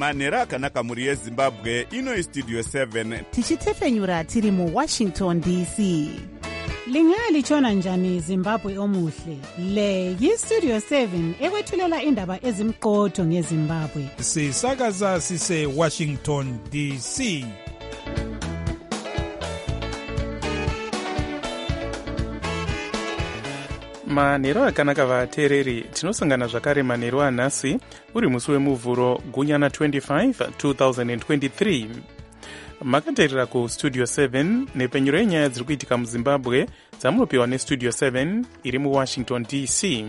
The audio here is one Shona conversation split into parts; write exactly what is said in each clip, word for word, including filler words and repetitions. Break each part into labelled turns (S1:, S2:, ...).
S1: manhero akanaka mhuri yezimbabwe. Ino istudio seven
S2: tichitefenyura tiri muwashington D C.
S3: Lingalitshona njani Zimbabwe omuhle? Le yistudio seven ekwethulela indaba ezimqotho ngeZimbabwe.
S4: Sisakaza sise Washington D C.
S5: manhero akanaka vateereri, tinosangana zvakare manhero anhasi uri musi wemuvhuro gunyana twenty-five twenty twenty-three. makateerera kustudio seven nepenyuro yenyaya dziri kuitika muzimbabwe dzamunopiwa nestudio seven iri muwashington D C.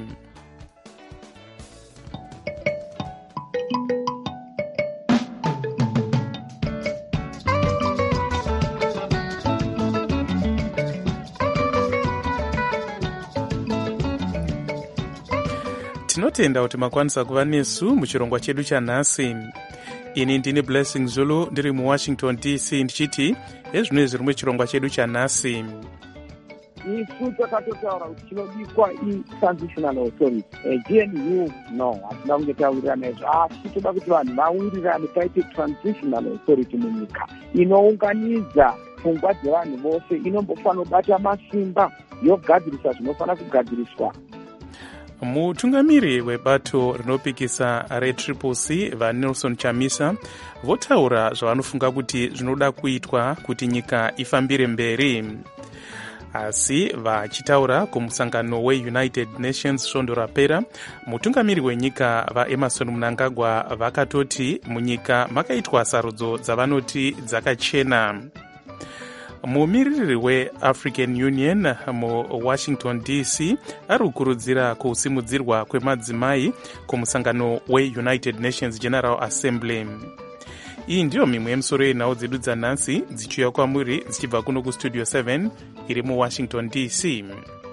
S5: tinotenda kuti makwanisa kuva nesu muchirongwa chedu chanhasi. Ini ndini Blessing Zulu ndiri muwashington D C ndichiti ezvino zviri muchirongwa chedu chanhasi.
S6: isu takatotaura kuti chinodikwa i-transitional authority G N U no hatina kunge tawirirana izvo, asi toda kuti vanhu vawirirane paite transitional authority munyika inounganidza pfungwa dzevanhu vose, inombofanira kubata masimba yogadzirisa zvinofanira kugadziriswa.
S5: mutungamiri webato rinopikisa retriple C vaNelson Chamisa votaura zvavanofunga kuti zvinoda kuitwa kuti nyika ifambire mberi. Asi vachitaura kumusangano weUnited Nations svondo rapera, mutungamiri wenyika vaEmerson Mnangagwa vakatoti munyika makaitwa sarudzo dzavanoti dzakachena. mumiriri weAfrican Union muwashington D C ari kukurudzira kusimudzirwa kwemadzimai kumusangano weUnited Nations General Assembly. iyi ndiyo mimwe yemisoro yenhau dzedu dzanhasi dzichiuya kwamuri dzichibva kuno kustudio seven iri muwashington D C.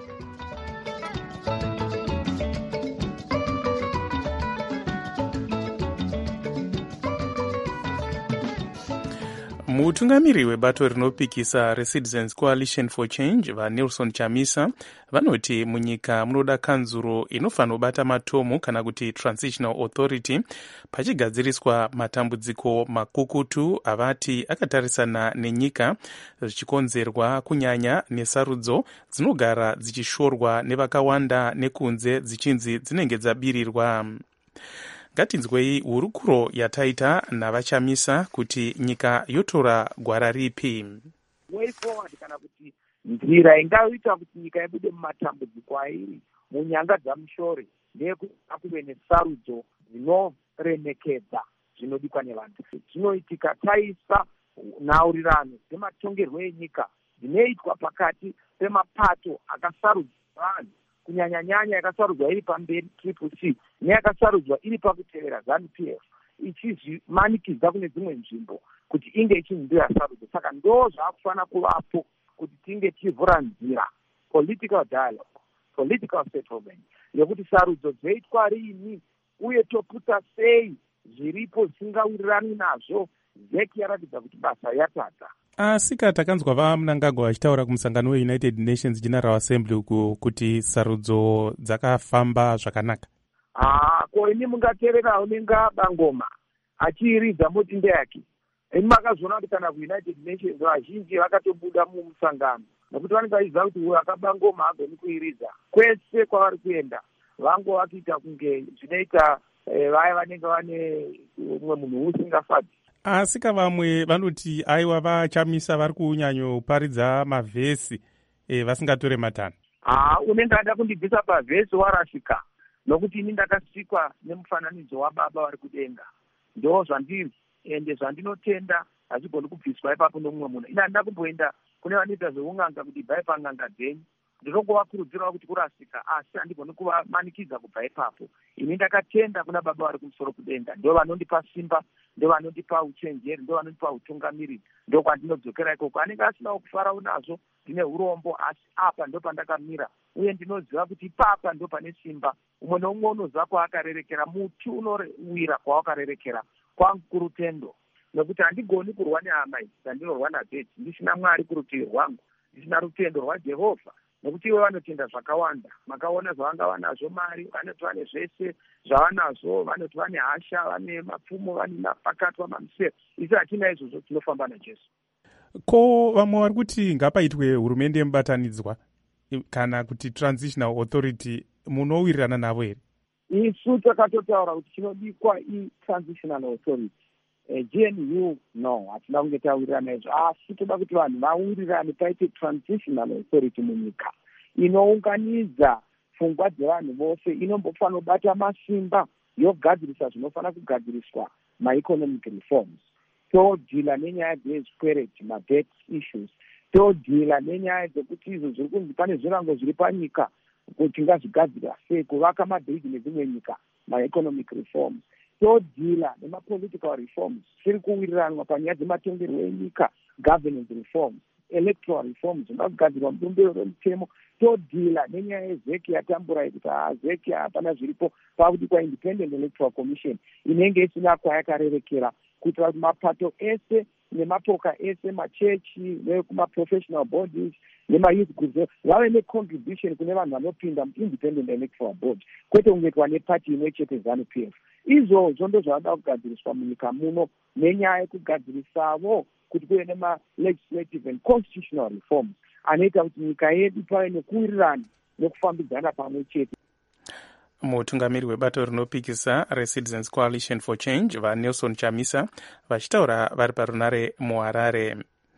S5: mutungamiri webato rinopikisa reCitizens Coalition for Change vaNelson Chamisa vanoti munyika munoda kanzuro inofanira kubata matomu kana kuti transitional authority pachigadziriswa matambudziko makukutu avati akatarisana nenyika zvichikonzerwa kunyanya nesarudzo dzinogara dzichishorwa nevakawanda nekunze dzichinzi dzinenge dzabirirwa. ngatinzwei hurukuro yataita navachamisa kuti nyika yotora gwara ripi.
S6: way forward kana kuti nzira ingaita kuti nyika ibude mumatambudziko airi munyanga dzamushore ndeyekuti kuve nesarudzo dzinoremekedza zvinodikwa nevanhu. zvinoitika taisa nhaurirano dzematongerwo enyika dzinoitwa pakati pemapato akasarudzwa vanhu, kunyanya-nyanya yakasarudzwa iri pamberi triple C neyakasarudzwa iri pakutevera ZANU P F, ichizvimanikidza kune dzimwe nzvimbo kuti inge ichinzwira sarudzo. Saka ndo zvaakufanira kuvapo kuti tinge tichivhura nzira political dialogue, political settlement yekuti sarudzo dzoitwa riini uye toputa sei zviripo zvisingawirirani nazvo. zeki yaratidza kuti basa yatadza.
S5: asi ka takanzwa vaMnangagwa vachitaura kumusangano weUnited Nations General Assembly uku kuti sarudzo dzakafamba zvakanaka.
S6: Ah, ko ini mungateererawo nengabangoma achiiridza mudinde yake. Ini makazviona kuti kana kuUnited Nations vazhinji vakatobuda mumusangano nokuti vanenge vachiziva kuti uyo akabangoma hagoni kuiridza. Kwese kwavari kuenda vango vakiita kunge zvinoita vaya vanenge vane umwe munhu usingafadzi.
S5: asi ka vamwe vanoti aiwa vachamisa vari kunyanyoparidza mavhesi e, vasingatore matano.
S6: Ah, unenge ada kundibvisa pavhesi warasika, nokuti ini ndakasikwa nemufananidzo wababa vari kudenga. ndo zvandiri ende zvandinotenda hazvigoni kubviswa ipapo nomumwe munhu. ina ndida kumboenda kune vanoita zveung'anga kuti bvai pang'anga dzenyu, ndinokuvakurudzirawo kuti kurasika, asi handigoni kuvamanikidza kubva ipapo. ini ndakatenda kuna baba vari kumusoro kudenga, ndo vanondipa simba, ndo vanondipa uchenjeri, ndo vanondipa utungamiriri, ndo kwandinodzokera ikoko. anenge asinawo kufarawo nazvo, ndine urombo, asi apa ndo pandakamira uye ndinoziva kuti papa ndo pane simba. umwe noumwe unoziva kwaakarerekera, muti unowira kwawakarerekera. kwangu kurutendo, nokuti handigoni kurwa nehama idzi dzandinorwa nadzedzi ndisina Mwari kurutivi rwangu, ndisina rutendo rwaJehovha. nekuti iwe vanotenda zvakawanda. Makaona zvavanga vanazvo mari, vanoti vane zvese zvavanazvo, vanoti vane hasha, vane mapfumo, vane mapakatwa, mamusero. Isi hatina izvozvo, tinofamba naJesu.
S5: Ko vamwe vari kuti ngapaitwe hurumende yemubatanidzwa kana kuti transitional authority, munowirirana navo here?
S6: Isu takatotaura kuti chinodikwa i-transitional authority. Uh, G N U no, hatina kunge tawirirana izvo, asi toda kuti vanhu vawirirane paite transitional authority munyika inounganidza pfungwa dzevanhu vose, inombofana kubata masimba yogadzirisa zvinofanira kugadziriswa ma-economic reforms. Todhila nenyaya dzezvikwereti, ma-debt issues. Todhila nenyaya dzekuti izvo zviri kunzi pane zvirango zviri panyika kuti ngazvigadzirwa sei, kuvaka mabhiriji nedzimwe nyika, ma-economic reforms. Todhila nema-political reforms, zviri kuwiriranwa panyaya dzematongerwo enyika, governance reforms, electoral reforms, zvingagadzirwa mubumbiro remutemo. Todhila nenyaya yezeki yatambura yekuti hazeki hapana zviripo pakuti kwa-independent electoral commission inenge isina kwayakarerekera, kuitira kuti mapato ese nemapoka ese, machechi nekuma-professional bodies nema-youth groups vave ne-contribution kune vanhu vanopinda mu-independent electoral board, kwete kungetwa nepati imwe chete ZANU-P F. Izvozvo ndo zvavada kugadziriswa munyika muno, nenyaya yekugadzirisavo kuti kuve nema-legislative and constitutional reforms anoita kuti nyika yedu pave nekuwirirana nekufambidzana pamwe chete.
S5: Mutungamiri webato rinopikisa reCitizens Coalition for Change vaNelson Chamisa vachitaura vari parunare muHarare.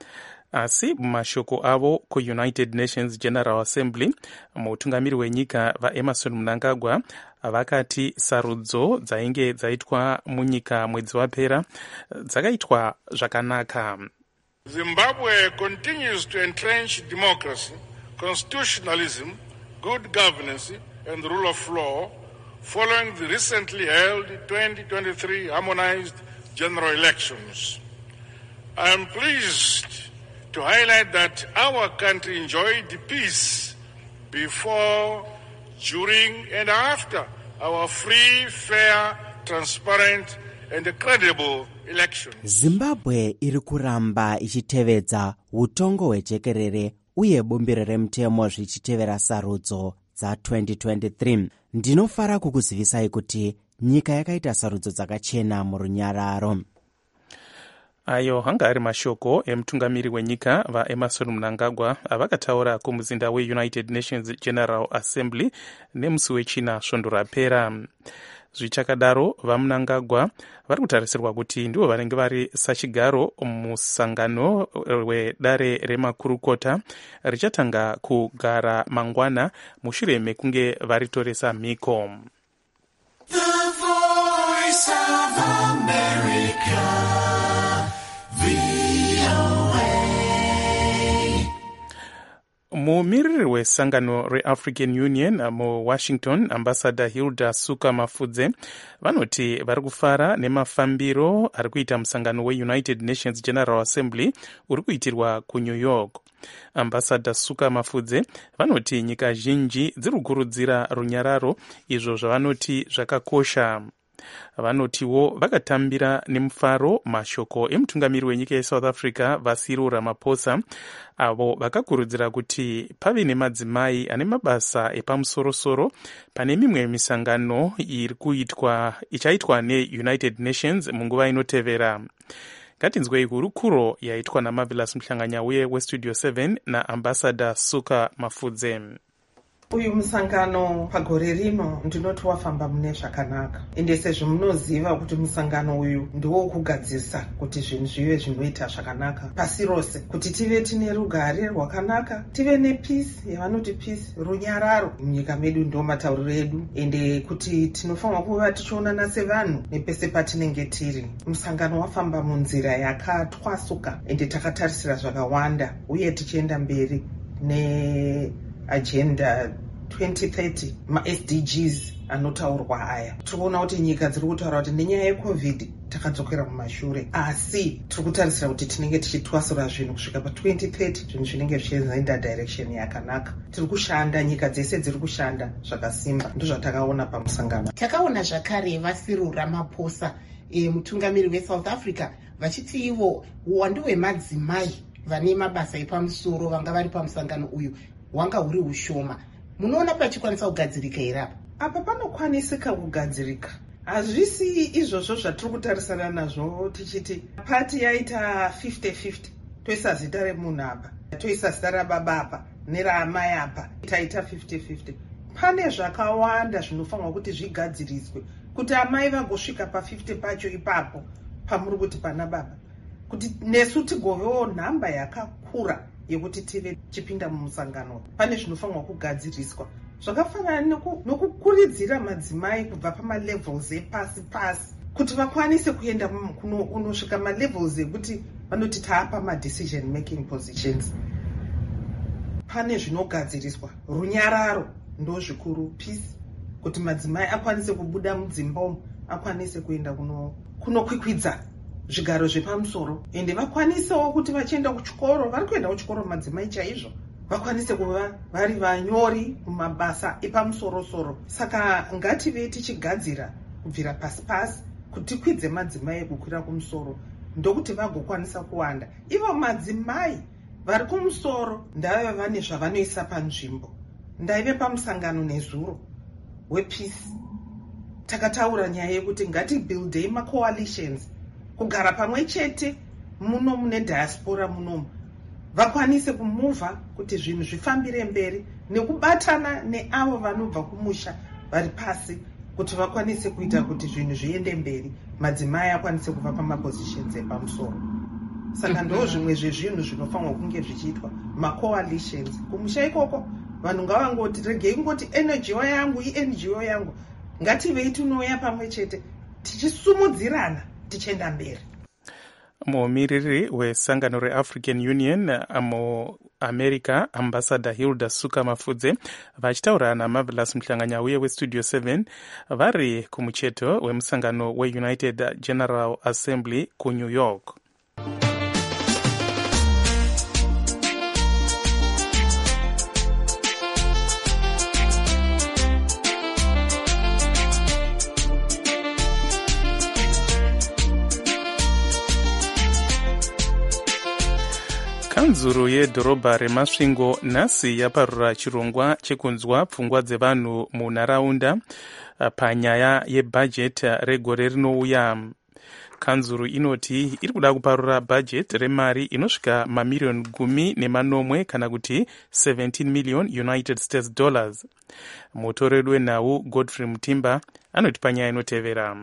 S5: Asi mumashoko avo kuUnited Nations General Assembly, mutungamiri wenyika vaEmerson Mnangagwa vakati sarudzo dzainge dzaitwa munyika mwedzi wapera dzakaitwa zvakanaka.
S7: Zimbabwe continues to entrench democracy, constitutionalism, good governance and the rule of law following the recently held twenty twenty-three harmonized general elections. I am pleased to highlight that our country enjoyed peace before, during and after our free, fair, transparent and credible elections.
S8: Zimbabwe iri kuramba ichitevedza utongo hwejekerere uye bumbiro remutemo zvichitevera sarudzo dza twenty twenty-three. Ndinofara kukuzivisai kuti nyika yakaita sarudzo dzakachena murunyararo.
S5: Ayo hanga ari mashoko emutungamiri wenyika vaEmerson Mnangagwa avakataura kumuzinda weUnited Nations General Assembly nemusi wechina svondo rapera. Zvichakadaro vaMnangagwa vari kutarisirwa kuti ndivo vanenge vari sachigaro musangano wedare remakurukota richatanga kugara mangwana mushure mekunge varitoresa mhiko.
S9: The Voice of America, V O A.
S5: Mumiriri wesangano reAfrican Union muWashington, Ambassador Hilda Suka-Mafudze vanoti vari kufara nemafambiro ari kuita musangano weUnited Nations General Assembly uri kuitirwa kuNew York. Ambassador Suka-Mafudze vanoti nyika zhinji dziri kukurudzira runyararo, izvo zvavanoti zvakakosha. Vanotiwo vakatambira nemufaro mashoko emutungamiri wenyika yeSouth Africa Vasiro Ramaphosa, avo vakakurudzira kuti pave nemadzimai ane mabasa epamusorosoro pane mimwe misangano iri kuitwa ichaitwa neUnited Nations munguva inotevera. Ngatinzwei hurukuro yaitwa naMarvelous Mhlanganyauye weStudio seven naAmbassador Suka-Mafudze.
S10: Uyu musangano pagore rino ndinoti wafamba mune zvakanaka, ende sezvo munoziva kuti musangano uyu ndiwo kugadzisa kuti zvinhu zvive zvinoita zvakanaka pasi rose, kuti tive tine rugare rwakanaka, tive nepeace, yavanoti peace, runyararo munyika medu, ndo matauriro edu, ende kuti tinofanwa kuva tichionana sevanhu nepese patinenge tiri. Musangano wafamba munzira yakatwasuka, ende takatarisira zvakawanda uye tichienda mberi ne agenda twenty thirty, ma-S D Gs anotaurwa aya. Tikuona kuti nyika dziri kutaura kuti nenyaya yeCovid takadzokera mumashure, asi tiri kutarisira kuti tinenge tichitwasura zvinhu kusvika pa twenty thirty zvinhu zvinenge zvichienda direction yakanaka. Tiri kushanda, nyika dzese dziri kushanda zvakasimba, ndozvatakaona pamusangano.
S11: Takaona zvakare Vasiro Ramaphosa e, mutungamiri weSouth Africa vachiti ivo uwandu hwemadzimai vane mabasa epamusoro vanga vari pamusangano uyu hwanga huri ushoma. Munoona pachikwanisa kugadzirika here apa?
S10: Apa panokwanisika kugadzirika. Hazvisi izvozvo zvatiri kutarisana nazvo tichiti pati yaita fifty fifty. Toisa zita remunhu apa, toisa zita rababa apa neraamai apa, taita fifty fifty. Pane zvakawanda zvinofanirwa kuti zvigadziriswe kuti amai vagosvika pa fifty pacho ipapo pamuri kuti pana baba, kuti nesu tigovewo nhamba yakakura yekuti tive chipinda mumusangano. Pane zvinofanirwa kugadziriswa zvakafanana nokukuridzira madzimai kubva pamalevels epasi pasi kuti vakwanise kuenda kunosvika malevels ekuti vanoti taapa madecision making positions. Pane zvinogadziriswa, runyararo ndo zvikuru, peace, kuti madzimai akwanise kubuda mudzimba umu, akwanise kuenda kunokwikwidza zvigaro zvepamusoro, ende vakwanisewo kuti vachienda kuchikoro, vari kuenda kuchikoro madzimai chaizvo, vakwanise kuva vari vanyori mumabasa epamusoro-soro. Saka ngative tichigadzira kubvira pasi pasi kuti tikwidze madzimai ekukwira kumusoro, ndokuti vagokwanisa kuwanda. Ivo madzimai vari kumusoro ndave vane zvavanoisa panzvimbo. Ndaive pamusangano nezuro wepeace, takataura nyaya yekuti ngatibuildei macoalitions, kugara pamwe chete muno mune diaspora munomu, vakwanise kumuvha kuti zvinhu zvifambire mberi, nekubatana neavo vanobva kumusha vari pasi kuti vakwanise kuita kuti zvinhu zviende mberi, madzimai akwanise kuva pamapositions epamusoro. Saka ndo zvimwe zvezvinhu zvinofanirwa kunge zvichiitwa, macoalitions. Kumusha ikoko vanhu ngavangoti regei ngoti N G O yangu i-N G O yangu, ngativei tinouya pamwe chete tichisumudzirana tichienda mberi.
S5: Mumiriri wesangano reAfrican Union muAmerica, Ambassador Hilda Suka Mafudze, vachitaura naMarvelous Mhlanganya uye weStudio seven vari kumucheto wemusangano weUnited General Assembly kuNew York. Kanzuru yedhorobha reMasvingo nhasi yaparura chirongwa chekunzwa pfungwa dzevanhu munharaunda panyaya yebhajeti regore rinouya. Kanzuru inoti iri kuda kuparura bhajeti remari inosvika mamiliyoni gumi nemanomwe kana kuti seventeen million United States dollars. Mutoreri wenhau Godfrey Mutimba anoti panyaya inotevera.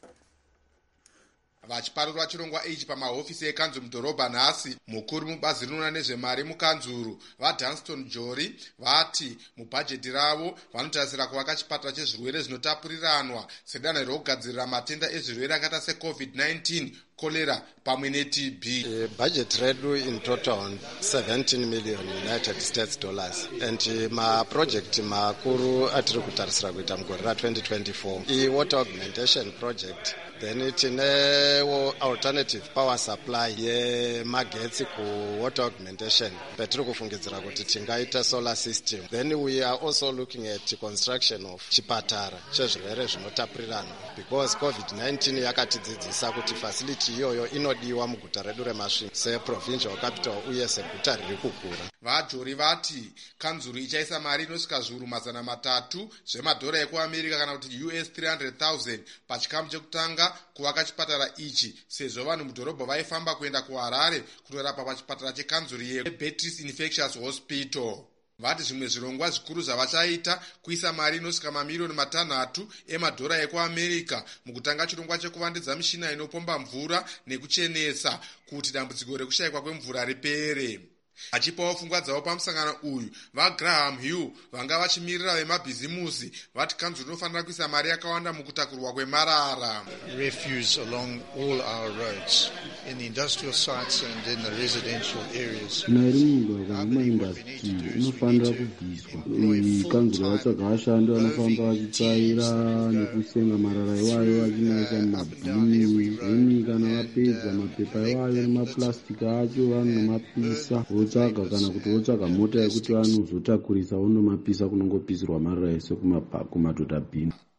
S12: Vachiparura chirongwa ichi pamahofisi ekanzuru mudhorobha nhasi, mukuru mubazi rinoona nezvemari mukanzuru vaDunston Jori vati mubhajeti ravo vanotarisira kuvaka chipatara chezvirwere zvinotapuriranwa sedanho rekugadzirira matenda ezvirwere akaita secovid nineteen, cholera pamwe neT B.
S13: Uh, budget redu in total seventeen million United States dollars, and uh, ma project makuru atiri kutarisira kuita mugore ra twenty twenty-four i water augmentation project, then tinewo alternative power supply yemagetsi ku water augmentation petiri kufungidzira kuti tingaita solar system, then we are also looking at construction of chipatara chezvirwere zvinotapuriranwa because covid nineteen yakatidzidzisa kuti facility iyoyo inodiwa muguta redu reMasvingo seprovincial capital uye seguta riri kukura.
S12: Vajori vati kanzuru ichaisa mari inosvika zviuru mazana matatu zvemadhora ekuAmerica kana kuti U S three hundred thousand pachikamu chekutanga kuvaka chipatara ichi, sezvo vanhu mudhorobha vaifamba kuenda kuHarare kunorapa pachipatara chekanzuru yeBeatrice Infectious Hospital. Vati zvimwe zvirongwa zvikuru zvavachaita kuisa mari inosvika mamiliyoni matanhatu emadhora ekuAmerica mukutanga chirongwa chekuvandudza mishina inopomba mvura nekuchenesa kuti dambudziko rekushayikwa kwemvura ripere. Achipawo pfungwa dzavo pamusangano uyu, vaGraham Hill vanga vachimirira vemabhizimusi vati kanzuru inofanira kuisa mari yakawanda mukutakurwa kwemarara.
S14: Refuse along all our roads in the industrial sites and in the residential areas.
S15: Nairimunga kumaindustry inofanira kubviswa. Kanzuru vatsvaga vashandi vanofamba vachitsvaira nekusenga marara iwayo vachinaisa mumabhini, eni kana vapedza mapepa iwayo nemapurasitiki acho vanomapisa, votsvaga kana kuti votsvaga mota yekuti vanozotakurisa vonomapisa kunongopisirwa marara ese kumadhodha bhini.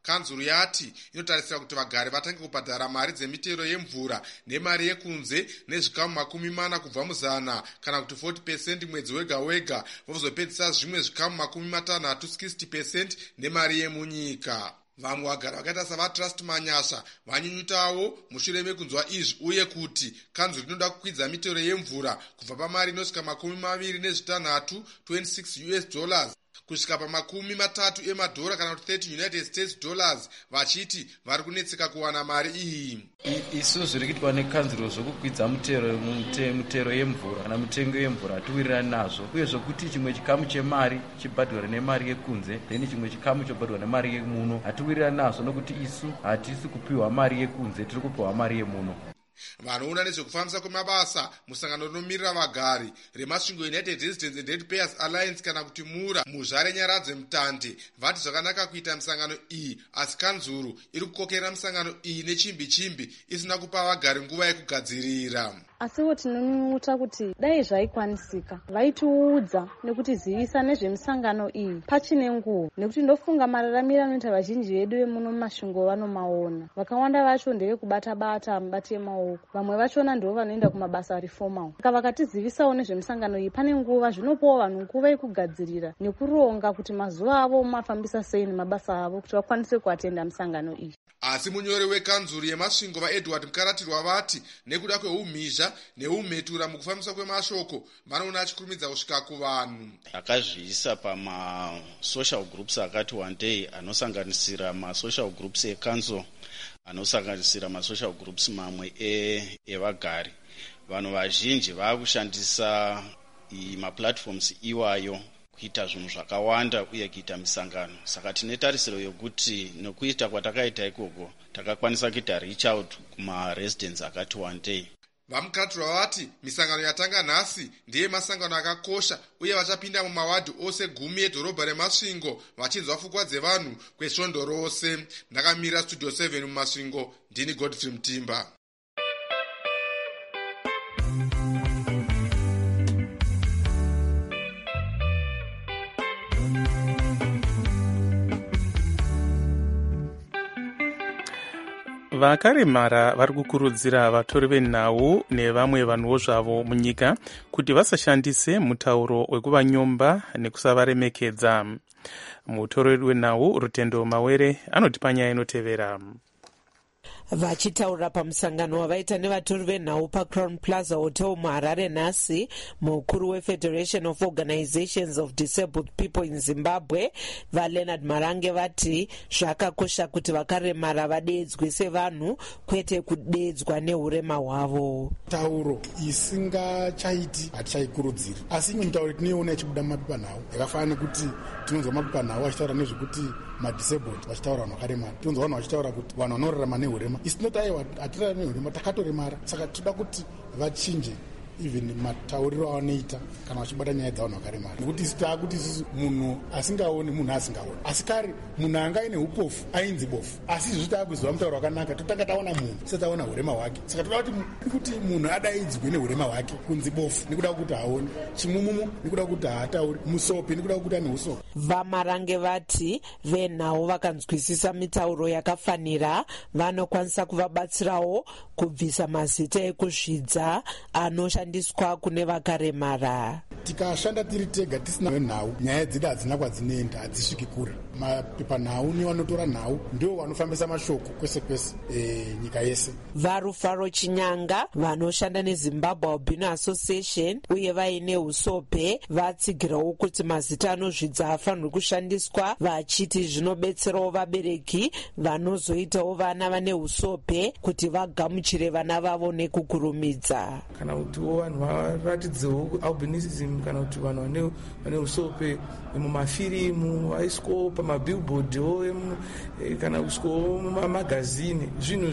S12: kanzuru yati inotarisira kuti vagari vatange kubhadhara mari dzemitero yemvura nemari yekunze nezvikamu makumi mana kubva muzana kana kuti forty percent mwedzi wega wega, vozopedzisa zvimwe zvikamu makumi matanhatu sixty percent nemari yemunyika. Vamwe vagari vakaita savatrust manyasha vanyunyutawo mushure mekunzwa izvi uye kuti kanzuru inoda kukwidza mitero yemvura kubva pamari inosvika makumi maviri nezvitanhatu twenty-six US dollars kusvika pamakumi matatu emadhora kana kuti thirty United States dollars, vachiti vari kunetseka kuwana mari iyi.
S16: Isu zviri kuitwa nekanzuro zvokukwidza mutero mutero yemvura kana mutengo yemvura hatiwirirani nazvo, uye zvokuti chimwe chikamu chemari chibhadhara nemari yekunze then chimwe chikamu chobhadhara nemari yemuno hatiwirirani nazvo, nokuti isu hatisi kupiwa mari yekunze, tiri kupiwa mari yemuno.
S12: Vanoona nezvekufambisa kwemabasa musangano rinomirira vagari remasvingo United Residents and Ratepayers Alliance kana kuti mura muzvare nyaradze mutande vati zvakanaka kuita misangano iyi, asi kanzuru iri kukokera misangano iyi nechimbi chimbi isina kupa vagari nguva yekugadzirira.
S17: Asiwo tinonyuta kuti dai zvaikwanisika vaitiudza nekutizivisa nezvemisangano iyi pachine nguva, nekuti ndofunga mararamiro anoita vazhinji vedu vemuno mumasvingo vanomaona. Vakawanda vacho ndevekubata-bata mubati yemaoko, vamwe vachona ndivo vanoenda kumabasa reformal. Saka vakatizivisawo nezvemisangano iyi pane nguva zvinopawo vanhu nguva yekugadzirira nekuronga kuti mazuva avo mafambisa sei nemabasa avo kuti vakwanise kuatenda misangano iyi.
S12: Asi munyori wekanzuru yemasvingo vaEdward Mukaratirwa vati nekuda kweumhizha neumhetura mukufambisa kwemashoko vanoona achikurumidza kusvika kuvanhu.
S18: Akazviisa pama-social groups akati one day anosanganisira ma-social groups ekanzo, anosanganisira ma-social groups mamwe evagari. Vanhu vazhinji vakushandisa ma-platforms iwayo kuita zvinhu zvakawanda uye kuita misangano. Saka tine tarisiro yokuti nokuita kwatakaita ikoko takakwanisa kuita reach out kuma-residents akati one day.
S12: Vamukaratirwa vati misangano yatanga nhasi ndiye masangano akakosha uye vachapinda mumawadhi ose gumi edhorobha remasvingo vachinzwa pfungwa dzevanhu kwesvondo rose. Ndakamira studio seven mumasvingo, ndini Godfrey Mutimba.
S5: Vakaremara vari kukurudzira vatori venhau nevamwe vanhuwo zvavo munyika kuti vasashandise mutauro wekuvanyomba nekusavaremedza. Mutori wenhau Rutendo Mawere anoti panyaya inotevera.
S19: Vachitaura pamusangano wavaita nevatori venhau paCrown Plaza Hotel muHarare nhasi, mukuru weFederation of Organizations of Disabled People in Zimbabwe vaLeonard Marange vati zvakakosha kuti vakaremara vadeedzwe sevanhu kwete kudeedzwa neurema hwavo.
S20: Tauro isingachaiti hatichaikurudziri, asi imwe mitauro tinoiona ichibuda mumapepanhau yakafanana kuti tinonzwa mapepanhau achitaura nezvekuti madisabled vachitaura vanhu vakaremara, tinonzwa vanhu vachitaura kuti vanhu vanorarama neurema. Isi tinoti aiwa hatirarami neurema, takatoremara. Saka toda kuti vachinje even matauriro avanoita kana vachibata nyaya dzavanhu vakaremara, nekuti isi taakuti isusu munhu asingaoni munhu asingaoni, asi kare munhu anga aine upofu ainzi bofu, asi izvi taakuziva mutauro wakanaka totanga taona munhu setaona urema hwake. Saka toda kuti munhu adaidzwe neurema hwake, kunzi bofu nekuda kuti haoni, chimumumu nekuda kuti haatauri, musopi nekuda kuti ane usopi.
S19: Vamarange vati venhau vakanzwisisa mitauro yakafanira vanokwanisa kuvabatsirawo kubvisa mazita ekuzvidza anoshandiswa kune vakaremara.
S20: Tikashanda tiri tega tisina venhau, nyaya dzedu hadzina kwadzinoenda, hadzisviki kure. Mapepanhau nevanotora nhau ndio vanofambisa mashoko kwese kwese e, nyika yese.
S19: Varufaro Chinyanga vanoshanda neZimbabwe Albino Association uye vaine usope vatsigirawo kuti mazita anozvidza afanirwe kushandiswa, vachiti zvinobetserawo vabereki vanozoitawo vana vane usope kuti vagamuchire vana vavo nekukurumidza.
S21: Kana kutiwo vanhu varatidzewo albinism, kana kuti vanhu vane usope mumafirimu vaiswawo pamabillboardwo kana kuiswawo mumamagazini, zvinhu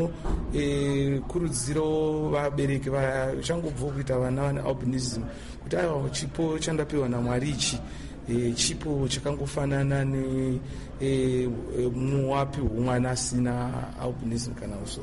S21: zvinokurudzirawo vabereki vachangobvawo kuita vana vane albinism kuti aiwa chipo chandapiwa naMwari ichi chipo chakangofanana nemuwapi womwana asina albinism kana usope.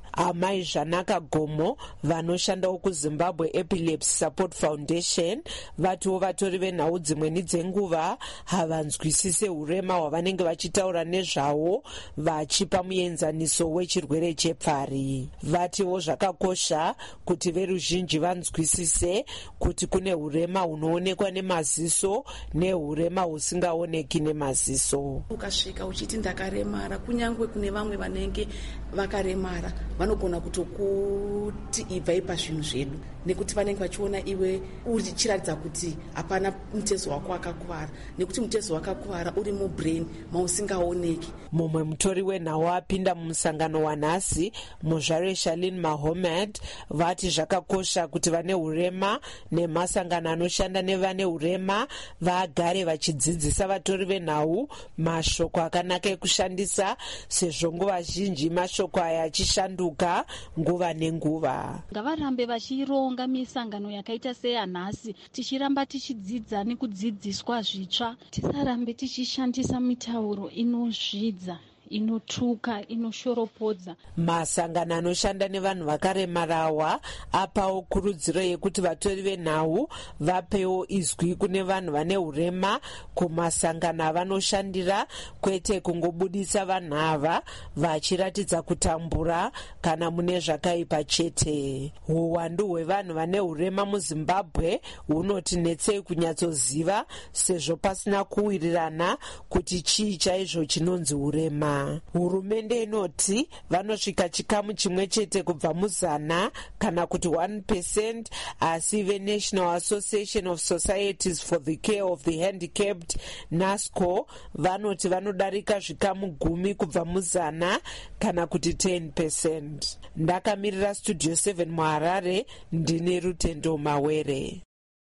S19: Amai Zvanaka Gomo vanoshandawo kuZimbabwe Epilepsy Support Foundation vatiwo vatori venhau dzimweni dzenguva havanzwisise urema hwavanenge vachitaura nezvawo vachipa muenzaniso wechirwere chepfari. Vatiwo zvakakosha kuti veruzhinji vanzwisise kuti kune urema hunoonekwa nemaziso nehurema husingaoneki nemaziso.
S1: Ukasvika uchiti ndakaremara, kunyangwe kune vamwe vanenge vakaremara vanogona kutokuti ibvai pazvinhu zvedu nekuti vanenge vachiona iwe uchiratidza kuti hapana mutezo wako wakakuvara nekuti mutezo wakakuvara uri mubrain mausingaoneki.
S19: Mumwe mutori wenhau apinda mumusangano wanhasi, muzvare Shalin Mahomed, vati zvakakosha kuti vane urema nemasangano anoshanda nevane urema vagare vachidzidzisa vatori venhau mashoko akanaka ekushandisa, sezvo nguva zhinji mashoko aya achishanduka nguva nenguva.
S22: Ngavarambe vachironga misangano yakaita seyanhasi, tichiramba tichidzidza nekudzidziswa zvitsva, tisarambe tichishandisa mitauro inozvidza, inotuka, inoshoropodza.
S19: Masangano anoshanda nevanhu vakaremarawa apawo kurudziro yekuti vatori venhau vapewo izwi kune vanhu vane urema kumasangano avanoshandira, kwete kungobudisa vanhu ava vachiratidza kutambura kana mune zvakaipa chete. Uwandu hwevanhu vane urema muZimbabwe hunotinetsei kunyatsoziva, sezvo pasina kuwirirana kuti chii chaizvo chinonzi urema. Hurumende inoti vanosvika chikamu chimwe chete kubva muzana kana kuti one percent, asi veNational Association of Societies for the Care of the Handicapped NASCO vanoti vanodarika zvikamu gumi kubva muzana kana kuti ten percent. Ndakamirira Studio seven muHarare, ndine Rutendo Mawere.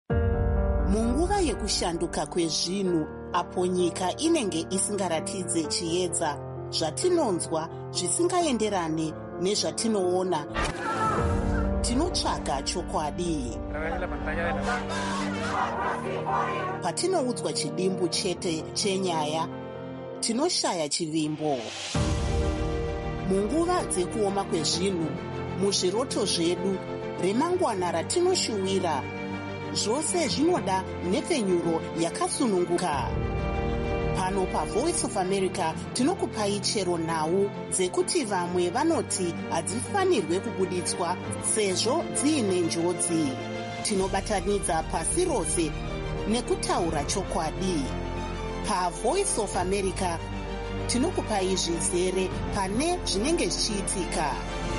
S2: Munguva yekushanduka kwezvinhu, apo nyika inenge isingaratidze chiedza, zvatinonzwa zvisingaenderane nezvatinoona, tinotsvaga chokwadi. Patinoudzwa chidimbu chete chenyaya, tinoshaya chivimbo. Munguva dzekuoma kwezvinhu, muzviroto zvedu, remangwana ratinoshuwira, zvose zvinoda nhepfenyuro yakasununguka. Pano paVoice of America tinokupai chero nhau dzekuti vamwe vanoti hadzifanirwe kubuditswa sezvo dziine njodzi. Tinobatanidza pasi rose nekutaura chokwadi. PaVoice of America tinokupai zvizere pane zvinenge zvichiitika.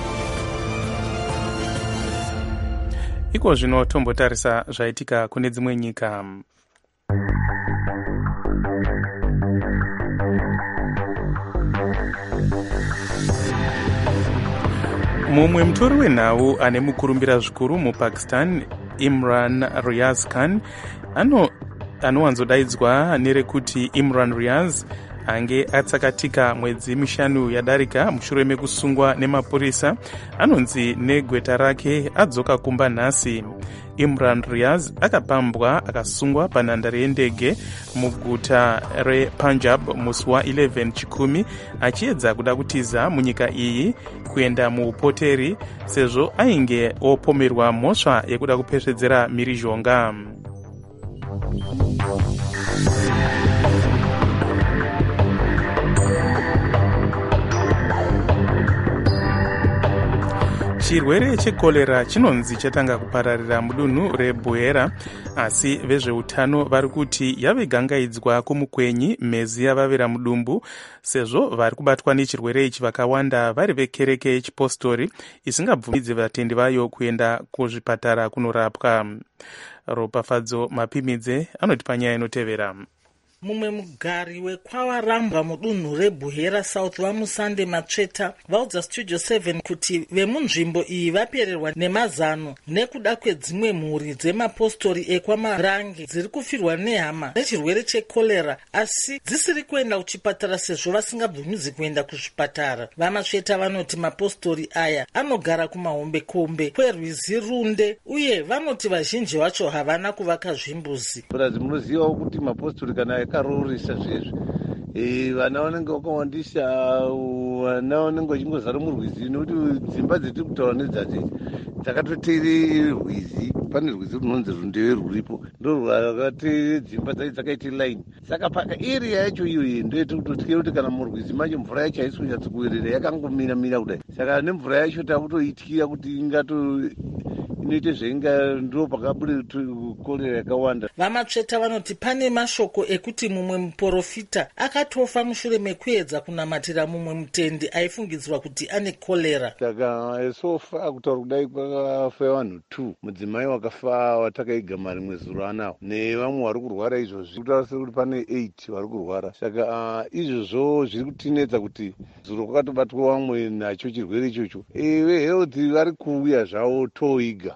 S5: Iko zvino tombotarisa zvaitika kune dzimwe nyika. Mumwe mutori wenhau ane mukurumbira zvikuru muPakistan, Imran Riaz Khan, ano anowanzodaidzwa nerekuti Imran Riaz, ange atsakatika mwedzi mishanu yadarika mushure mekusungwa nemapurisa, anonzi negweta rake adzoka kumba nhasi. Imran Riaz akapambwa akasungwa panhandare yendege muguta rePunjab musi wa11 chikumi achiedza kuda kutiza munyika iyi kuenda muupoteri sezvo ainge opomerwa mhosva yekuda kupesvedzera mhirizhonga. Chirwere chekorera chinonzi chatanga kupararira mudunhu reBuhera, asi vezveutano vari kuti yave gangaidzwa kumukwenyi mhezi yavavira mudumbu, sezvo vari kubatwa nechirwere ichi vakawanda vari vekereke yechipostori isingabvumidze vatendi vayo kuenda kuzvipatara kunorapwa. Ropafadzo Mapimidze anoti panyaya inotevera.
S23: Mumwe mugari wekwawarambwa mudunhu reBuhera South vamusande Matsveta vaudza Studio seven kuti vemunzvimbo iyi vapererwa nemazano nekuda kwedzimwe mhuri dzemapostori ekwamarange dziri kufirwa nehama nechirwere chekorera asi dzisiri kuenda kuchipatara sezvo vasingabvumidzi kuenda kuzvipatara. VaMatsveta vanoti mapostori aya anogara kumahombekombe kwerwizi Runde uye vanoti vazhinji vacho havana kuvaka zvimbuzi.
S24: Munozivawo kuti mapostori kana akaroresa zvezvi vana vanenge vakawandisa
S3: vana vanenge vachingozara murwizi nekuti dzimba dzetiri kutaura nedzadzo dzakatoteere rwizi. Pane rwizi runonzi rundeve rwuripo ndo rwakateere dzimba dzai dzakaite line. Saka paka area yacho iyoyo ndoyetiri kutotya kuti kana murwizi macho mvura yacho haisi kunyatso kuwerera yakangomira mira kudai. Saka nemvura yacho takutoityira kuti ingato inoite zvainga ndo pakabude korera yakawanda.
S23: Vamatsveta vanoti pane mashoko ekuti mumwe muprofita akatofa mushure mekuedza kunamatira mumwe mutendi aifungidzirwa kuti ane korera.
S3: Saka esofa kutaura kudai kwakafa vanhu two, mudzimai wakafa watakaiga rimwe zuro anawo nevamwe vari kurwara izvozvi kutaura sekuti pane eight vari kurwara. Saka izvozvo zviri kutinetsa kuti zuro kwakatobatwa vamwe nacho chirwere ichocho. Vehealth vari kuuya zvavo toiga,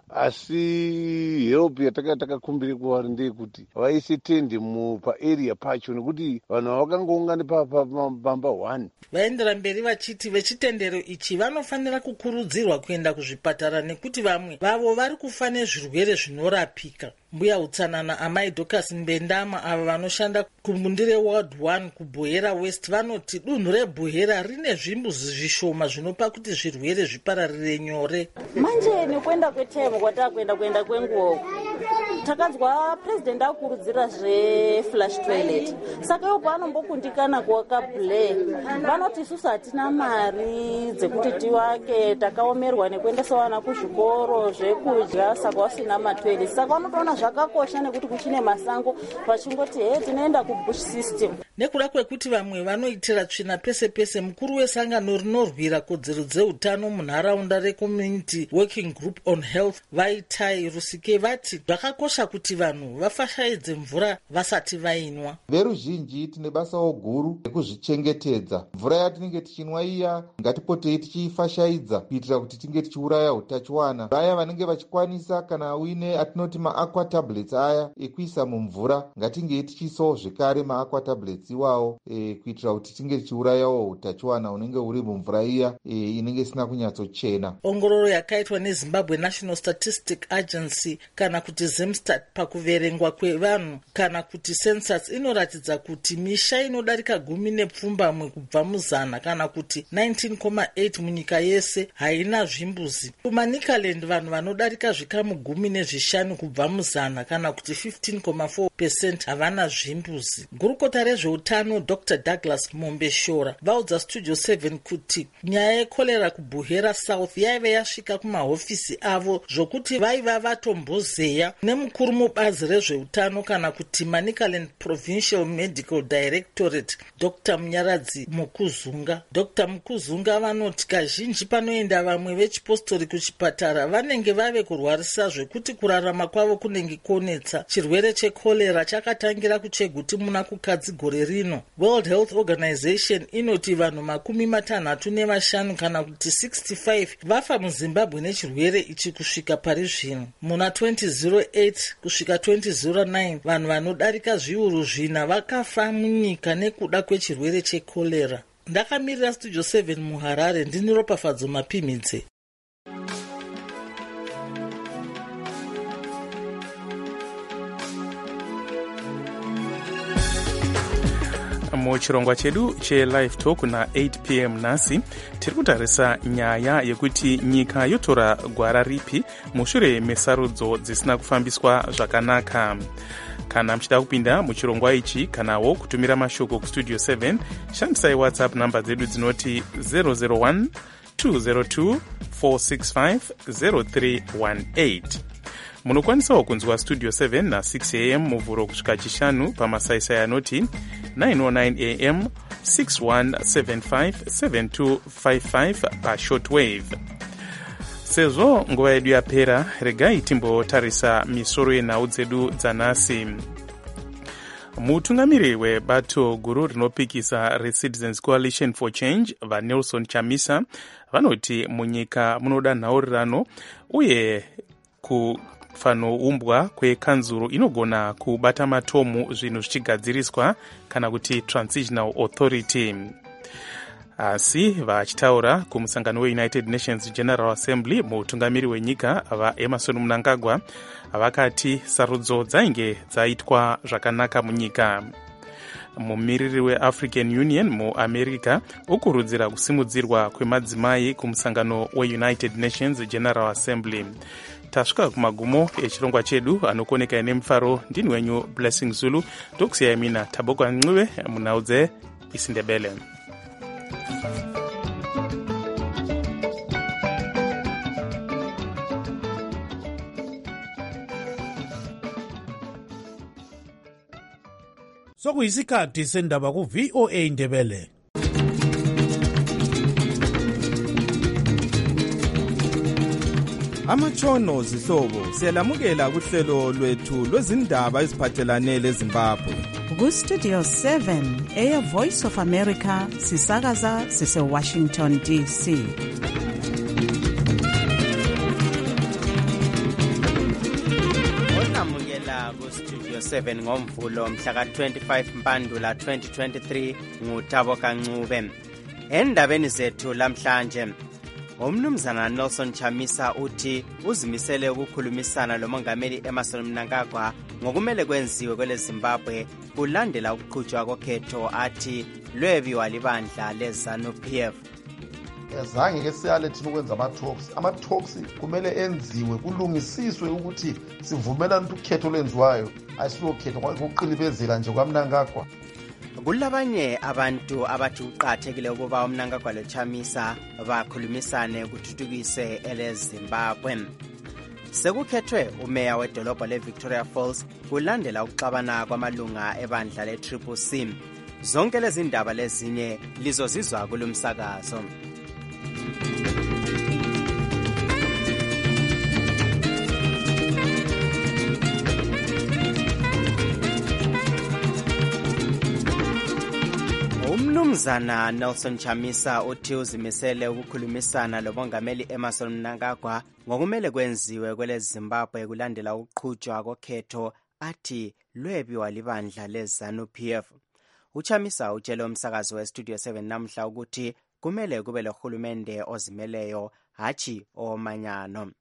S3: asi help yataka takakumbira kuvari ndeyekuti vaise tende paarea pacho nekuti vanhu vakangoungana pamba one.
S23: Vaendera mberi vachiti vechitendero ichi vanofanira kukurudzirwa kuenda kuzvipatara nekuti vamwe vavo vari kufa nezvirwere zvinorapika. Mbuya utsanana amai Dorcas Mbendama ava vanoshanda kumundire Ward one kuBuhera West vanoti dunhu reBuhera rine zvimbuzi zvishoma zvinopa kuti zvirwere zvipararire nyore.
S4: Manje nekuenda kwetaimu kwatakuenda kuenda kwenguo takanzwa president akurudzira zve-flush toilet. Saka iwo panombokundikana kuwaka play vanoti isusu hatina mari dzekuti tiwake, takaomerwa nekuendesa vana kuzvikoro zvekudya, saka vasina matoilet. Saka vanotoona zvakakosha nekuti kuchine masango vachingoti he tinoenda kubush system.
S23: Nekuda kwekuti vamwe vanoitira tsvina pese pese, mukuru wesangano rinorwira kodzero dzeutano munharaunda reCommunity Working Group on Health Vaitai Rusike vati zvakakosha kuti vanhu vafashaidze mvura vasati vainwa.
S6: Veruzhinji tine basawo guru rekuzvichengetedza mvura yatinenge tichinwa iya, ngatipotei tichiifashaidza kuitira kuti tinge tichiuraya utachiwana. Vaya vanenge vachikwanisa kana uine atinoti maaqua tablets aya ekuisa mumvura ngatinge tichiisawo zvekare maaqua tablets iwawo e, kuitira kuti tinge tichiurayawo utachiwana unenge uri mumvura iya e, inenge isina kunyatsochena.
S23: Ongororo yakaitwa neZimbabwe National Statistic Agency kana kuti Zemstat pakuverengwa kwevanhu kana kuti census inoratidza kuti misha inodarika gumi nepfumbamwe kubva muzana kana kuti nineteen point eight munyika yese haina zvimbuzi. KuManicaland vanhu vanodarika zvikamu gumi nezvishanu kubva muzana kana kuti fifteen point four percent havana zvimbuzi. Gurukota rezveutano Doctor Douglas Mombeshora vaudza Studio seven kuti nyaya yekorera kuBuhera South yaiva yasvika kumahofisi avo zvokuti vaiva vatombozeya nemukuru mubazi rezveutano kana kuti Manicaland Provincial Medical Directorate Doctor Munyaradzi Mukuzunga. Doctor Mukuzunga vanoti kazhinji panoenda vamwe vechipostori kuchipatara vanenge vave kurwarisa zvekuti kurarama kwavo kunenge konetsa. Chirwere chekorera chakatangira kuCheguti muna kukadzi gore rino. World Health Organization inoti vanhu makumi matanhatu nevashanu kana kuti sixty-five vafa muZimbabwe nechirwere ichi kusvika pari zvino. Muna twenty oh eight kusvika twenty oh nine vanhu vanodarika zviuru zvina vakafa munyika nekuda kwechirwere chekorera. Ndakamirira Studio seven muHarare, ndini Ropafadzo Mapimidze.
S5: Muchirongwa chedu cheLive Talk na eight p m nhasi tiri kutarisa nyaya yekuti nyika yotora gwara ripi mushure mesarudzo dzisina kufambiswa zvakanaka. Kana mchida kupinda muchirongwa ichi kanawo kutumira mashoko kustudio seven, shandisai WhatsApp namba dzedu dzinoti zero zero one two zero two four six five zero three one eight. Munokwanisawo kunzwa Studio seven na six a m muvhuro kusvika chishanu pamasaisai anoti nine oh nine a m six one seven five seven two five five pashortwave. Sezvo nguva yedu yapera, regai timbotarisa misoro yenhau dzedu dzanhasi. Mutungamiri webato guru rinopikisa reCitizens Coalition for Change vaNelson Chamisa vanoti munyika munoda nhaurirano uye kufanoumbwa kwekanzuro inogona kubata matomu zvinhu zvichigadziriswa kana kuti Transitional Authority. Asi vachitaura kumusangano weUnited Nations General Assembly, mutungamiri wenyika vaEmerson Mnangagwa vakati sarudzo dzainge dzaitwa zvakanaka munyika. mumiriri weAfrican Union muamerica ukurudzira kusimudzirwa kwemadzimai kumusangano weUnited Nations General Assembly. Tasvika kumagumo echirongwa chedu, anokoneka nemufaro. Ndini wenyu Blessing Zulu, ndokusiyai mina Tabokwa Ncube munaudze isiNdebele.
S7: Sokuyisikhathi sendaba ku V O A Ndebele.
S8: Amachono zihlobo siyalamukela kuhlelo lwethu lwezindaba eziphathelane leZimbabwe.
S9: Ku Studio seven Air Voice of America sisakaza sise Washington D C.
S24: Onamukela ku Studio seven ngomvulo mhla ka twenty-five Mpandula twenty twenty-three nguTaboka Ncube. Endabeni zethu lamhlanje, umnumzana Nelson Chamisa uthi uzimisele ukukhulumisana lomongameli Emmerson Mnangagwa ngokumele kwenziwe kwele Zimbabwe kulandela ukuqhutshwa kokhetho athi lwebiwa libandla leZANU-P F.
S25: Azange ke siyale thina ukwenza ama-talks ama-talks kumele enziwe kulungisiswe ukuthi sivumelane ukuthi ukhetho lwenziwayo asilokhetho ngokuqilibezela nje kwaMnangagwa.
S24: Kulabanye abantu abathi uqathekile ukuba uMnangagwa loChamisa bakhulumisane ukuthuthukise ele Zimbabwe. Sekukhethwe umeya wedolobha leVictoria Falls kulandela ukuxabana kwamalunga ebandla le-Triple C. Zonke lezi ndaba lezinye lizozizwa kulumsakazo. Umnumzana Nelson Chamisa uthi uzimisele ukukhulumisana lomongameli Emmerson Mnangagwa ngokumele kwenziwe kwele Zimbabwe kulandela ukuqhutshwa kokhetho athi lwebiwa libandla leZANU-P F. UChamisa utshele umsakazo weStudio seven namhla ukuthi kumele kube lohulumende ozimeleyo hachi omanyano.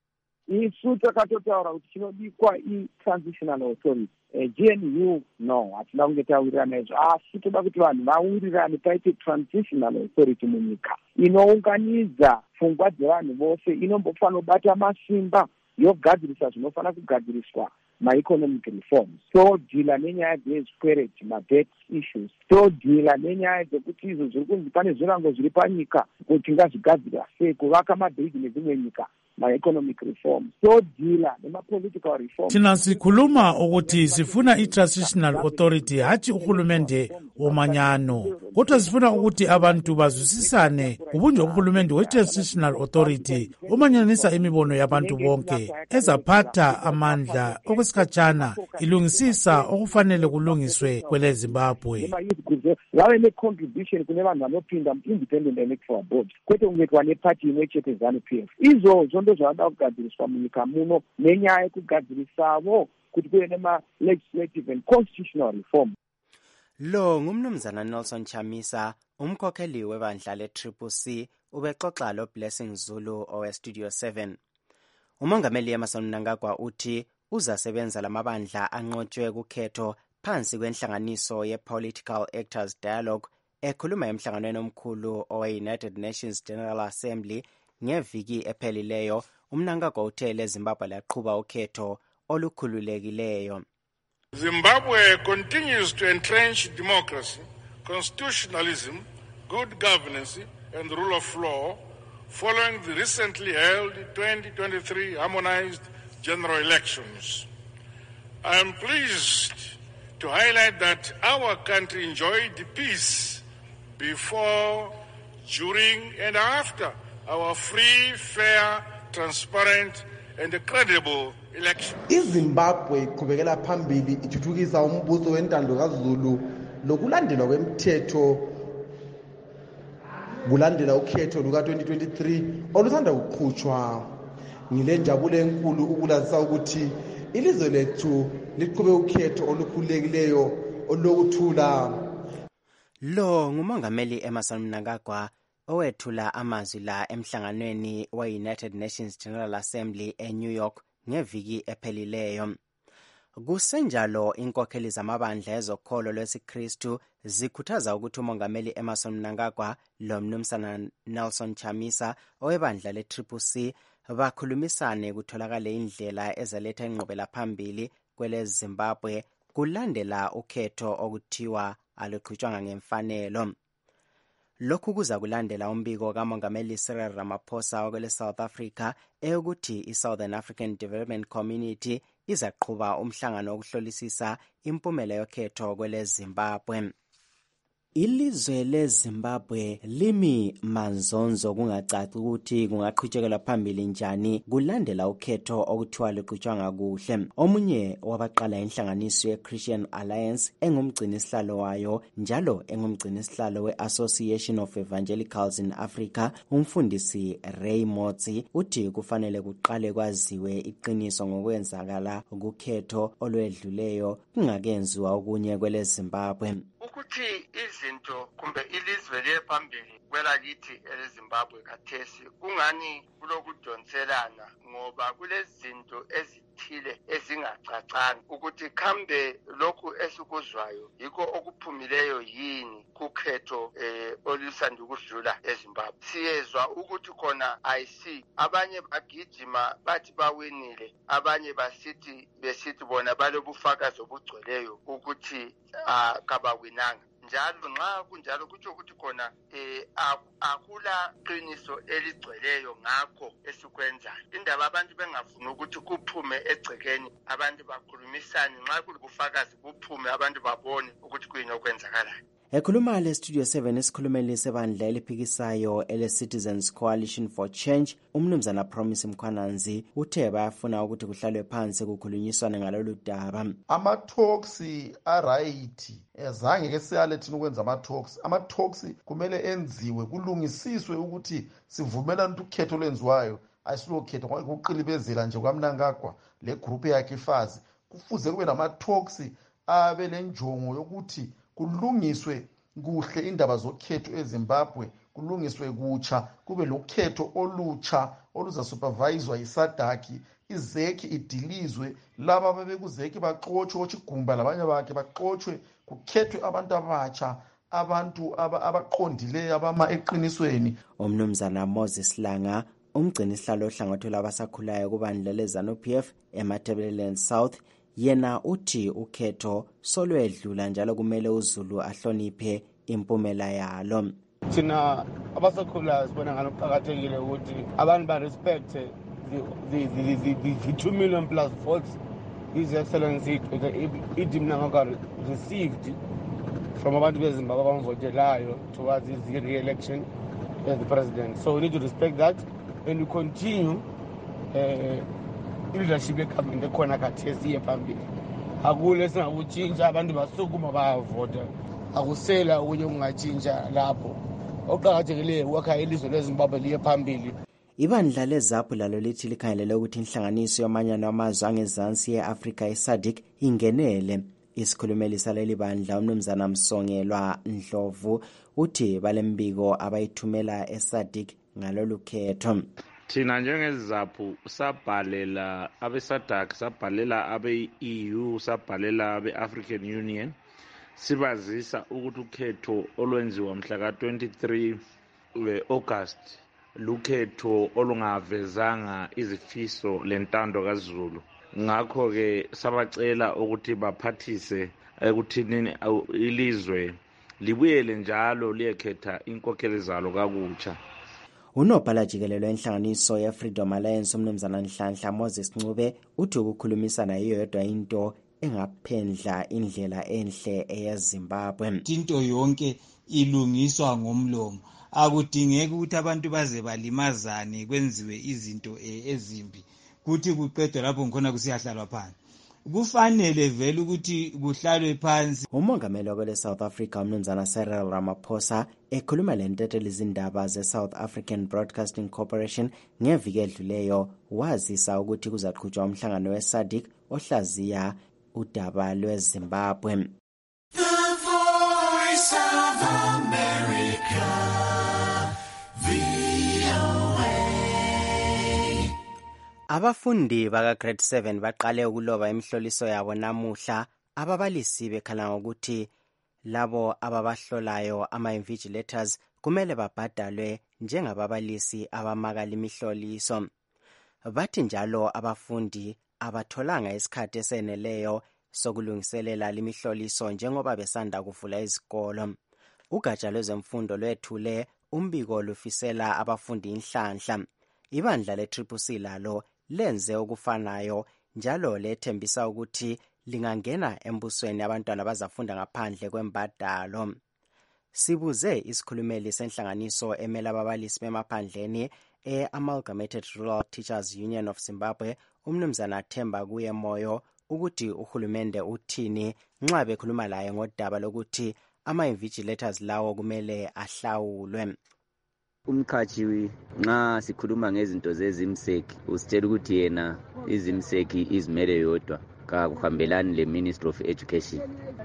S26: Isuta katotaura kuti chinodikwa i-transitional authority. G N U no hatina kungetawirirana izvo asi toda kuti vanhu vawirirane paite transitional authority munyika inounganidza pfungwa dzevanhu vose, inombofanira kubata masimba yogadzirisa zvinofanira kugadziriswa ma-economic reforms, todhila nenyaya dzezvikwereti ma-debt issues, todhila nenyaya dzekuti izvo zviri kunzi pane zvirango zviri panyika kuti ngazvigadzirwa sei, kuvaka mabhiriji nedzimwe nyika, ma-economic reforms, todhila nema-political reforms.
S7: Thina sikhuluma ukuthi sifuna i-transitional authority hathi uhulumende womanyano, kodwa sifuna ukuthi abantu bazwisisane ubunje uhulumende we-transitional authority umanyanisa imibono yabantu bonke ezaphatha amandla okwesikhatshana ilungisisa okufanele kulungiswe kwele Zimbabwe.
S26: Vave ne-contribution kune vanhu vanopinda independent electoral board kwete kungetwa nepati imwe chete ZANU-P F. Izvozvo ndo zvavada kugadziriswa munyika muno nenyaya yekugadzirisavo kuti kuve nema-legislative and constitutional reform.
S24: Lo ngumnumzana Nelson Chamisa, umkhokheli webandla le-Triple C, ubexoxa lo Blessing Zulu oweStudio seven. Umongameli Emmerson Mnangagwa uthi uzasebenza lamabandla anqotshwe kukhetho phansi kwenhlanganiso ye-Political Actors Dialogue ekhuluma emhlanganweni omkhulu owe-United Nations General Assembly ngeviki ephelileyo. uMnangagwa uthe leZimbabwe laqhuba ukhetho olukhululekileyo.
S27: Zimbabwe continues to entrench democracy, constitutionalism, good governance and the rule of law following the recently held twenty twenty-three harmonized general elections. I am pleased to highlight that our country enjoyed peace before, during and after our free, fair, transparent and credible election.
S28: iZimbabwe iqhubekela phambili ithuthukisa umbuso wentando kaZulu lokulandelwa kwemthetho kulandela ukhetho luka twenty twenty-three olusanda kuqhutshwa. Ngilenjabulo enkulu ukulazisa ukuthi ilizwe lethu liqhube ukhetho olukhululekileyo olokuthula.
S24: Lo ngumongameli Emmerson Mnangagwa owethula amazwi la emhlanganweni we-United Nations General Assembly eNew York ngeviki ephelileyo. Kusenjalo inkokheli zamabandla ezokholo lwesiKristu zikhuthaza ukuthi umongameli Emmerson Mnangagwa lo mnumzana Nelson Chamisa owebandla le-Triple C bakhulumisane kutholakale indlela ezaletha ingqubela phambili kwele Zimbabwe kulandela ukhetho okuthiwa aluqhutshwanga ngemfanelo. Lokhu kuza kulandela umbiko kamongameli Cyril Ramaphosa wakwele South Africa eyokuthi i-Southern African Development Community izaqhuba umhlangano wokuhlolisisa impumela yokhetho kwele Zimbabwe. Ilizwe leZimbabwe limi manzonzo kungacaci ukuthi kungaqhutshekela phambili njani kulandela ukhetho okuthiwa luqhutshwanga kuhle. Omunye wabaqala inhlanganiso ye-Christian Alliance engumgcini sihlalo wayo njalo engumgcini sihlalo we-Association of Evangelicals in Africa, umfundisi Ray Motsi uthi kufanele kuqale kwaziwe iqiniso ngokwenzakala ukhetho olwedluleyo kungakenziwa okunye kwele Zimbabwe.
S10: Ukuthi izinto kumbe ilizwe liyephambili kwelakithi eleZimbabwe kathesi kungani kulokudonselana ngoba kulezinto ezithile ezingacacanga ukuthi kambe lokhu esikuzwayo yikho okuphumileyo yini kukhetho eh, olusanda ukudlula eZimbabwe. Siyezwa ukuthi khona I C abanye bagijima bathi bawinile, abanye basithi besithi bona balobufakazi obugcweleyo ukuthi akabawinanga. Njalo nxa kunjalo kutsho ukuthi khona eh akula qiniso eligcweleyo ngakho esikwenzayo. Indaba abantu bengafuni ukuthi kuphume egcekeni, abantu bakhulumisane, nxa kulubufakazi kuphume abantu babone ukuthi kuyini okwenzakalayo.
S24: Ekhuluma le Studio seven esikhulumeni sebandla eliphikisayo ele Citizens Coalition for Change, umnumzana Promise Mkhwananzi uthe bayafuna ukuthi kuhlalwe phansi kukhulunyiswane ngalolu daba.
S25: Ama talks aright ezange ke siyale thina ukwenza ama talks. Ama talks kumele enziwe kulungisiswe ukuthi sivumelana ukuthi ukhetho lwenziwayo asilokhetho ngokuqilibezela nje kwaMnangagwa le group yakhe ifazi. Kufuze kube nama talks abe lenjongo yokuthi kulungiswe kuhle indaba zokhetho eZimbabwe, kulungiswe kutsha, kube lokhetho olutsha oluzasupervisewa yisadaki, izeki idilizwe, laba ababekuzeki baxotshwe ochigumba labanye bakhe baxotshwe, kukhethwe abantu abatsha, abantu abaqondileyo abama eqinisweni.
S24: Umnumzana Moses Langa umgcini sihlalo ohlangothwe labasakhulayo kubandla leZANU-P F eMatabeleland South yena uthi ukhetho solwedlula njalo kumele uZulu ahloniphe impumela yalo.
S11: Thina abasakhulayo sibona ngani kuqhakathekile ukuthi abantu ba respect the the the, the, the, the two million plus votes His Excellency Idi Mnangagwa received from abantu beZimbabwe abamvotelayo towards his re-election as the president. So we need to respect that and we continue uh, leadership ekhambeni ekhona kathesi yephambili. Akule singakutshintsha abantu basukuma bayavota. Akusela okunye kungatshintsha lapho. Oqhakathekileyo ukwakha ilizwe leZimbabwe liye phambili.
S24: Ibandla leZAPU lalo lithi likhangelele ukuthi inhlanganiso yamanyano amazwe angezansi ye-Afrika i-SADC ingenele. Isikhulumeli saleli bandla umnumzana Msongelwa Ndlovu uthi balembiko abayithumela e-SADC ngalolu khetho.
S13: Thina njengeZAPU sabhalela abe-SADC, sabhalela abe-E U, sabhalela abe-African Union sibazisa ukuthi ukhetho olwenziwa mhla ka twenty-three we-August lukhetho olungavezanga izifiso lentando kaZulu. Ngakho ke sabacela ukuthi baphathise ekuthini ilizwe libuyele njalo liyekhetha inkokheli zalo kakutsha.
S24: Unobhala jikelelo enhlanganiso ye-Freedom Alliance umnumzana Nhlanhla Moses Ncube uthi ukukhulumisana yiyo yodwa into engaphendla indlela enhle eyaZimbabwe.
S14: Into yonke ilungiswa ngomlomo. Akudingeki ukuthi abantu baze balimazane kwenziwe izinto ezimbi kuthi kuqedwe lapho ngikhona kusiyahlalwa phansi. Kufanele vele ukuthi kuhlalwe phansi.
S24: Umongameli wakwele South Africa umnumzana Cyril Ramaphosa ekhuluma lentetheli izindaba ze-South African Broadcasting Corporation ngeviki edluleyo wazisa ukuthi kuzaqhutshwa umhlangano we-SADC ohlaziya udaba lweZimbabwe.
S15: The Voice of America, V O A.
S24: Abafundi baka grade seven baqale ukuloba imihloliso yabo namuhla, ababalisi bekhala ngokuthi labo ababahlolayo ama-invigilators kumele babhadalwe njengababalisi abamakala imihloliso. Bathi njalo abafundi abatholanga isikhathi eseneleyo sokulungiselela limihloliso njengoba besanda kuvula izikolo. Ugatsha lwezemfundo lwethule umbiko lufisela abafundi inhlanhla. Ibandla le-Triple C lalo lenze okufanayo njalo lethembisa ukuthi lingangena embusweni abantwana bazafunda ngaphandle kwembadalo. Sibuze isikhulumeli senhlanganiso emela ababalisi bemaphandleni e-Amalgamated Rural Teachers Union of Zimbabwe, umnumzana Themba kuye Moyo, ukuthi uhulumende uthini nxa bekhuluma laye ngodaba lokuthi ama-invigilators lawo kumele ahlawulwe.
S1: Umkhathi nxa sikhuluma ngezinto zezimseki usitshela ukuthi yena izimseki izimele yodwa kakuhambelani le Ministry of Education.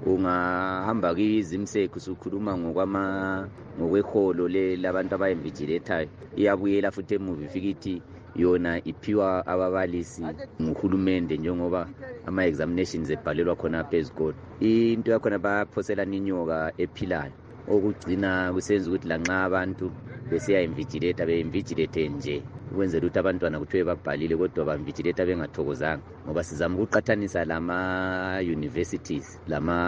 S1: Ungahamba kwizimseki usukhuluma ngokwama ngokweholo le labantu abayinvigilatayo, iyabuyela futhi emuva ifika ithi yona iphiwa ababalisi nguhulumende njengoba ama-examinations ebhalelwa khona phezukolo. Into yakhona baphoselana inyoka ephilayo okugcina kusenza ukuthi lanxa abantu besiya invigilata be-invigilate nje ukwenzela ukuthi abantwana kuthiwe babhalile kodwa ba-invigilata bengathokozanga, ngoba sizama ukuqathanisa lama-universities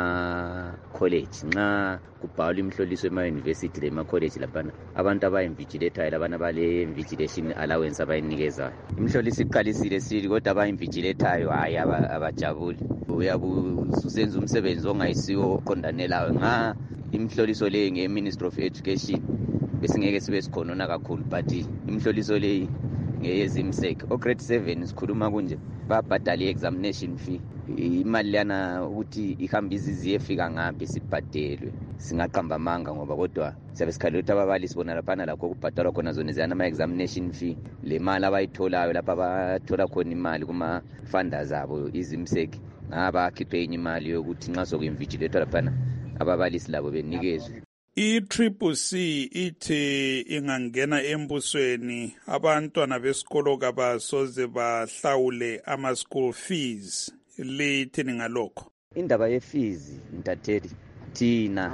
S1: lama-college. Nxa kubhalwa imihloliso ema-university lema-college laphana abantu aba-invigilatayo labana bale-invigilation allowance abayinikezayo, imihloliso iqalisile sili kodwa aba-invigilatayo hayi abajabuli. Uyabe usenza umsebenzi ongayisiwo oqondanelayo. Nga imihloliso le nge-Ministry of Education besingeke sibe sikhonona kakhulu, but imihloliso le ngeyezimseki. O-grade seven sikhuluma kunje babhadala i-examination fee, imali lana ukuthi ihambe izizi efika ngaphi sibhadelwe. Singaqamba amanga ngoba kodwa siyabe sikhalela ukuthi ababalisi bona laphana lakho kubhadalwa khona zona ziyana ama-examination fee, le mali abayitholayo lapha bathola khona imali kuma-funders abo izimseki ngabakhiphe enye imali yokuthi nxa soku-invigilatwa laphana ababalisi labo benikezwe.
S12: I-Triple C ithi ingangena embusweni abantwana besikolo kabasoze bahlawule ama-school fees. Lithini ngalokho?
S1: Indaba ye-fees ntatheli thina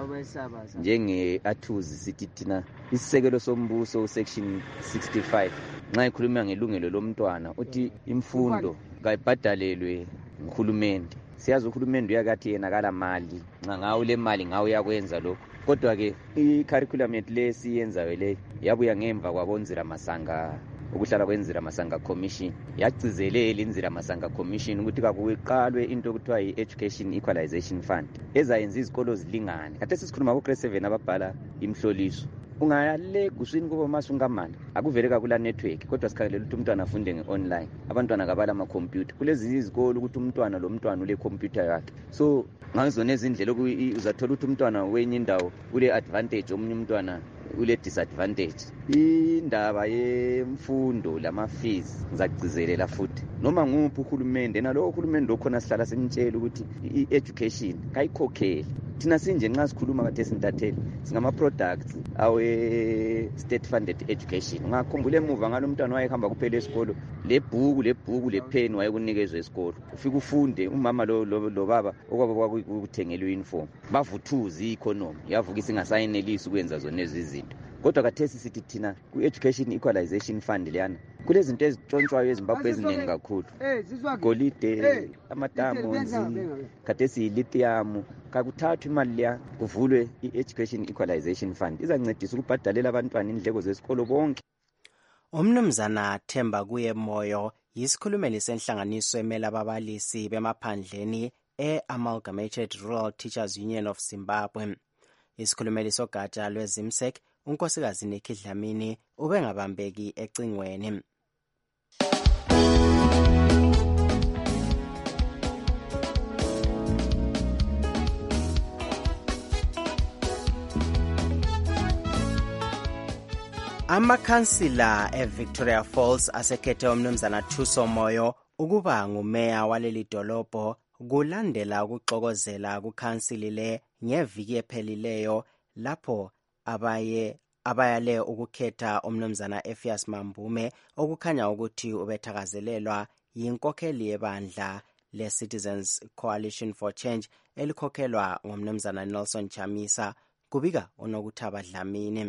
S1: njenge-athuzi sithi thina isisekelo sombuso section sixty-five nxa ikhuluma ngelungelo lomntwana uthi imfundo kayibhadalelwe nguhulumende. Siyazi uhulumende uyakathi yena kala mali, nxa ngawo le mali ngawo uyakwenza lokho. Kodwa ke i-curriculum yethu le siyenzayo le yabuya ngemva kwabonzira masanga ukuhlala kwenzira masanga commission, yagcizelela inzira masanga commission ukuthi kakuqalwe into okuthiwa yi-Education Equalization Fund ezayenza izikolo zilingane. Kade sisikhuluma ku-grade seven ababhala imhloliso, ungayale guswini kubo masungamani akuvele kakula network, kodwa sikhalela ukuthi umntwana afunde nge-online, abantwana kabala ama-computer. Kulezi izikolo ukuthi umntwana lo mntwana ule computer yakhe, so ngazona ezindlela uzathola ukuthi umntwana wenye indawo ule advantage, omunye umntwana ule disadvantage. Indaba yemfundo lama-fees ngizagcizelela futhi noma nguphi uhulumende, nalowo uhulumende okhona sihlala simtshela ukuthi i-education kayikhokheli. Thina sinje nxa sikhuluma kade sintatheli singama-products awe-state funded education. Ungakhumbula emuva ngalo umntwana wayehamba kuphela esikolo lebhuku lebhuku lepheni wayekunikezwa esikolo, ufike ufunde. Umama lo, lo, lo baba okwabo kwakuthengelwe uniform bavuthuza i-economy yavuka isingasayinelisi ukwenza zona lezi zinto. Kodwa kathesi sithi thina ku-Education Equalization Fund leyana kulezinto ezitshontshwayo eZimbabwe eziningi kakhulu, golide, amadamonzi, kathesi yi-lithium. Kakuthathwa imali leya kuvulwe i-Education Equalization Fund izancedisa ukubhadalela abantwana indleko zesikolo bonke.
S24: Umnumzana Themba kuye Moyo yisikhulumeli senhlanganiso emela ababalisi bemaphandleni e-Amalgamated Rural Teachers Union of Zimbabwe. Isikhulumeli sogatsha lwezimsek unkosikazi Nikki Dlamini ubengabambeki ecingweni. Amakhansila eVictoria Falls asekhethe umnumzana Thuso Moyo ukuba ngumeya waleli dolobho kulandela ukuxokozela kukhansili le ngeviki ephelileyo lapho abaye abayale ukukhetha umnumzana Ephias Mambume okukhanya ukuthi ubethakazelelwa yinkokheli yebandla le-Citizens Coalition for Change elikhokhelwa ngumnumzana Nelson Chamisa, kubika uNokuthaba Dlamini.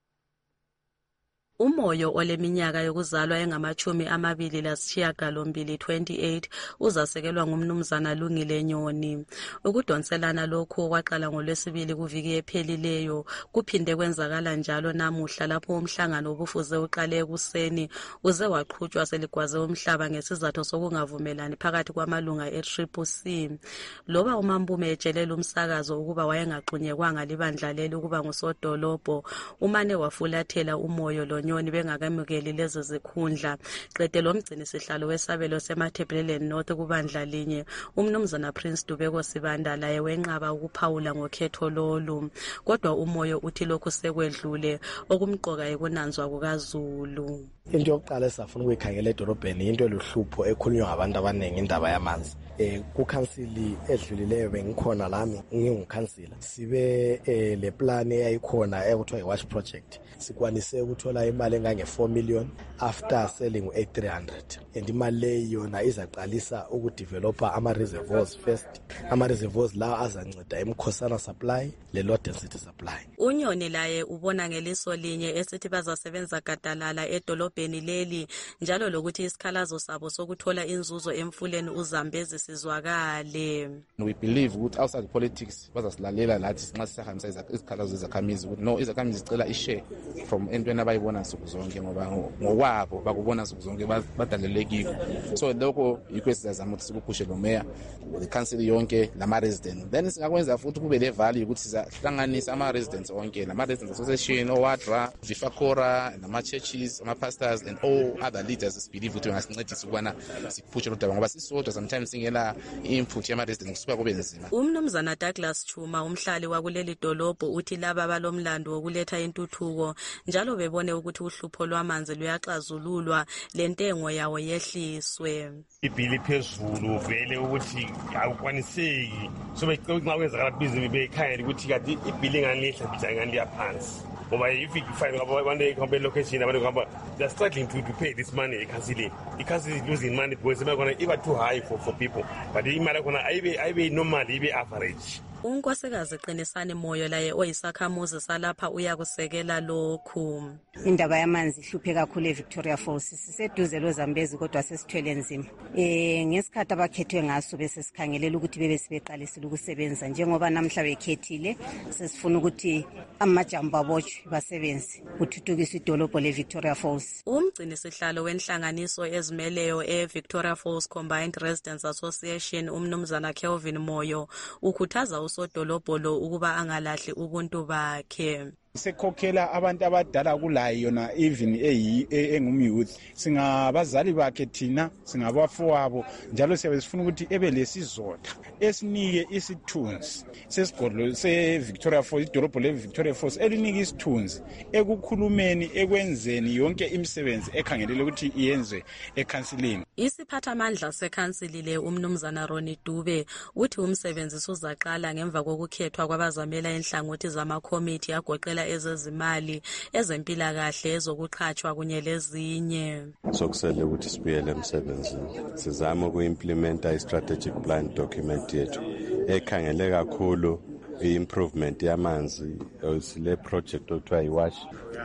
S2: Umoyo oleminyaka yokuzalwa engamachumi amabili lasishiyagalombili twenty-eight uzasekelwa ngumnumzana Lungile Nyoni. Ukudonselana lokhu kwaqala ngolwesibili kuviki ephelileyo kuphinde kwenzakala njalo namuhla lapho umhlangano obufuze uqale ekuseni uze waqhutshwa seligwaze umhlaba ngesizathu sokungavumelani phakathi kwamalunga e-Triple C. Loba uMambume etshelela umsakazo ukuba wayengaxunyekwanga libandla leli ukuba ngusodolobho, umane wafulathela umoyo lo Nyoni bengakamukeli lezi zikhundla. Qede lo mgcini sihlalo wesabelo seMatabeleland North kubandla linye umnumzana Prince Dubeko Sibanda laye wenqaba ukuphawula ngokhetho lolu, kodwa umoyo uthi lokhu sekwedlule okumqoka ekunanzwa kukaZulu.
S16: Into yokuqala esafuna ukuyikhangela edolobheni into eluhlupho ekhulunywa ngabantu abaningi indaba yamanzi. Eh kukansili edlulileyo bengikhona lami ngingukhansila sibe eh le plan eyayikhona ekuthiwa iWash project sikwanise ukuthola imali engange four million after selling eight three hundred, and imali leyo yona izaqalisa ukudevelopa ama reservoirs first, ama reservoirs la azanceda eMkhosana supply le low density supply.
S2: Unyoni laye ubona ngeliso linye esithi bazasebenza gadalala edolobheni leli njalo lokuthi isikhalazo sabo sokuthola inzuzo emfuleni uZambezi sizwakale.
S17: We believe ukuthi outside politics bazasilalela lathi nxa sisahambisa isikhalazo ezakhamizi ukuthi no izakhamizi zicela ishare from entweni abayibona nsuku zonke ngoba ngokwabo bakubona nsuku zonke badalelekile. So lokho yikho esizazama ukuthi sikuphushe lo mayor the council yonke lama residents, then singakwenza futhi kube le value ukuthi sizahlanganisa ama residents onke nama residents association, owadra, Vifakora, nama churches, ama pastors and all other leaders believe ukuthi ngasincedisa ukubana sikuphushe lo daba ngoba sisodwa sometimes singela input yama residents kusuka kube nzima.
S2: Umnumzana Douglas Chuma umhlali wakuleli dolobho uthi laba balomlando wokuletha intuthuko njalo bebone ukuthi uhlupho lwamanzi luyaxazululwa lentengo yawo yehliswe.
S18: Ibhili phezulu vele ukuthi awukwaniseki so becela kwenzakala bizimi bekhaya ukuthi kade ibhili nganihla bijaya ngani phansi ngoba if you find abantu ekhombe location abantu ngaba they are struggling to, to pay this money eCouncil. iCouncil is losing money because imali iba too high for for people, but imali khona ayibe ayibe normal ibe average.
S2: Unkosikazi Qinisani Moyo laye oyisakhamuzi salapha uyakusekela lokhu.
S19: Indaba yamanzi ihluphe kakhulu eVictoria Falls. Siseduze loZambezi kodwa sesithwele nzima. Eh ngesikhathi abakhethwe ngaso bese sikhangelela ukuthi bebe sibeqalisile ukusebenza njengoba namhla bekhethile sesifuna ukuthi amajambo abochwe basebenze uthuthukisa idolobho leVictoria Falls.
S2: Umgcini sihlalo wenhlanganiso ezimeleyo eVictoria Falls Combined Residents Association umnumzana Kelvin Moyo ukhuthaza usodolobho lo ukuba angalahli ubuntu bakhe.
S20: Sekhokhela abantu abadala kulayo yona even engumyouth singabazali bakhe thina singabafowabo njalo siyabe sifuna ukuthi ebe lesizotha esinike isithunzi sesigodlo seVictoria Falls idolobho leVictoria Falls elinike isithunzi ekukhulumeni ekwenzeni yonke imisebenzi ekhangelele ukuthi iyenzwe eCouncilini.
S2: Isiphathamandla seCouncil le umnumzana Ronnie Dube uthi umsebenzi uzaqala ngemva kokukhethwa kwabazamela enhlangothi zama-committee agoqela ezezimali, ezempilakahle, ezokuqhatshwa kunye lezinye.
S21: Sokusele ukuthi sibuyele emsebenzini sizama ukuimplementa i-strategic plan document yethu ekhangele kakhulu i-improvement yamanzi le project okuthiwa iWash.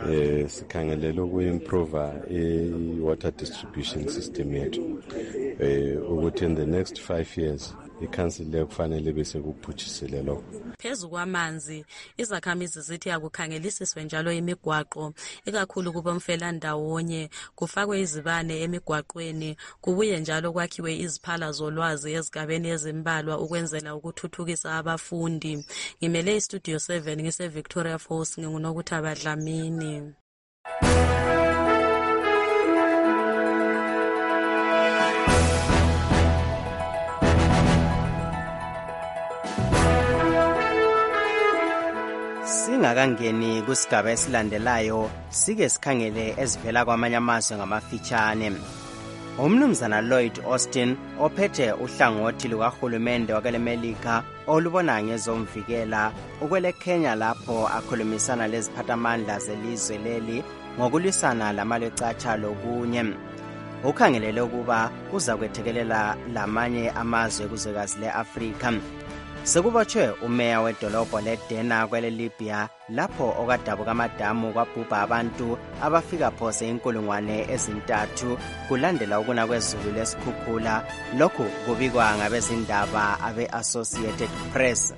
S21: Eh sikhangelela ukuimprove i-water distribution system yethu eh ukuthi in the next five years iCouncil kufanele bese kuphutshisele lokho.
S2: Phezu kwamanzi izakhamizi zithi akukhangelisiswe njalo imigwaqo ikakhulu kubomfela ndawonye kufakwe izibane emigwaqweni kubuye njalo kwakhiwe iziphala zolwazi ezigabeni ezimbalwa ukwenzela ukuthuthukisa abafundi. Ngimele iStudio seven ngise Victoria Falls nginguNokuthaba Dlamini.
S24: Singakangeni kusigaba esilandelayo sike sikhangele ezivela kwamanye amazwe ngamafitshane. umnumzana Lloyd Austin ophethe uhlangothi lukahulumende wakelemelika olubona ngezomvikela ukwele Kenya lapho akhulumisana leziphathamandla zelizwe leli ngokulisana lamalecatsha lokunye. Ukhangelele ukuba uza kwethekelela lamanye amazwe kuzwekazi le-Afrika. Sekubotshwe umeya wedolobho leDena kwele Libya lapho okadabuka amadamu kwabhubha abantu abafika phose inkulungwane ezintathu kulandela ukuna kwezulu lesikhukhula. Lokhu kubikwa ngabezindaba abe-Associated Press.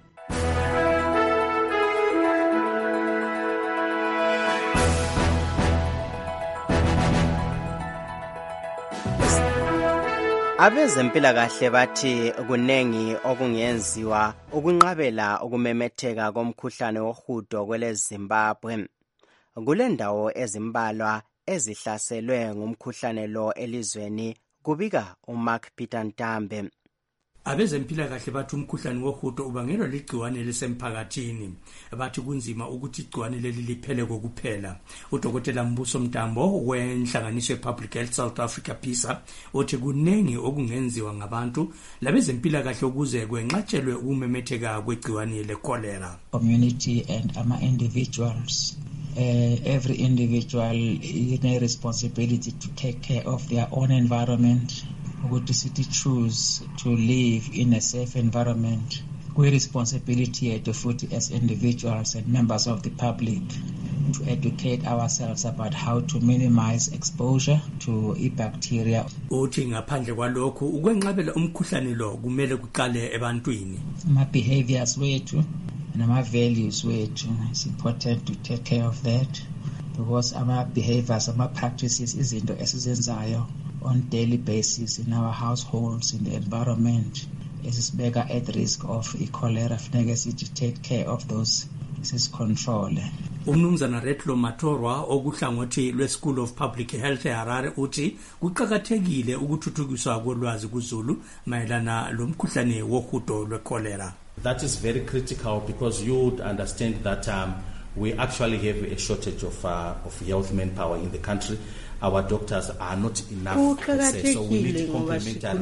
S24: Abezempilakahle bathi kunengi okungenziwa ukunqabela ukumemetheka komkhuhlane wohudo kwele Zimbabwe. Kulendawo ezimbalwa ezihlaselwe ngumkhuhlane lo elizweni, kubika uMark Peter Ntambe.
S3: Abezempilakahle bathi umkhuhlane wohudo ubangelwa ligciwane lisemphakathini. Bathi kunzima ukuthi igciwane leli liphele kokuphela. Udokotela Mbuso Mtambo wenhlanganiso Public Health South Africa PISA uthi kunengi okungenziwa ngabantu labezempilakahle ukuze kwenqatshelwe ukumemetheka kwegciwane lecholera.
S4: Community and ama individuals. Uh, every individual is a responsibility to take care of their own environment. Ukuthi sithi choose to live in a safe environment. We responsibility yethu futhi as individuals and members of the public to educate ourselves about how to minimize exposure to e-bacteria.
S3: Uthi ngaphandle kwalokho ukwenqabela umkhuhlane lo kumele kuqale ebantwini.
S4: Ama behaviors wethu and ama values wethu, it's important to take care of that because ama behaviors, ama practices izinto esizenzayo on daily basis in our households, in the environment, is bigger at risk of e cholera. Funeke to take care of those is control.
S3: Umnumzana Retlo Matorwa okuhlangothi lwe-School of Public Health eHarare uthi kuqakathekile ukuthuthukiswa kolwazi kuZulu mayelana lomkhuhlane wohudo lwe-cholera.
S5: That is very critical because you would understand that um, we actually have a shortage of, uh, of health manpower in the country. Our doctors are not enough, say, so we need complementary.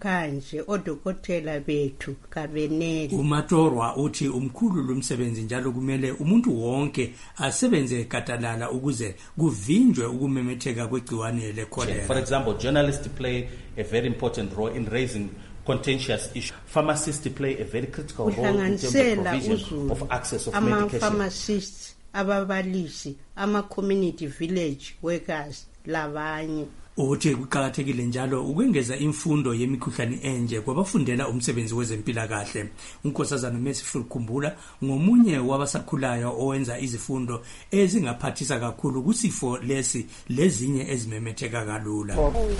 S3: Umatorwa uthi umkhulu lumsebenzi njalo kumele umuntu wonke asebenze katalala ukuze kuvinjwe ukumemetheka kwegciwane lecholera.
S5: For example, journalists play a very important role in raising contentious issues. Pharmacists play a very critical role in terms of provision of access of medication.
S6: Pharmacists, ababalisi, ama community village workers, labanye.
S3: Uthi kuqakathekile njalo ukwengeza imfundo yemikhuhlane enje kwabafundela umsebenzi wezempilakahle. Unkosazana Merciful Khumbula ngomunye wabasakhulayo owenza izifundo ezingaphathisa kakhulu kusifo lesi lezinye ezimemetheka kalula.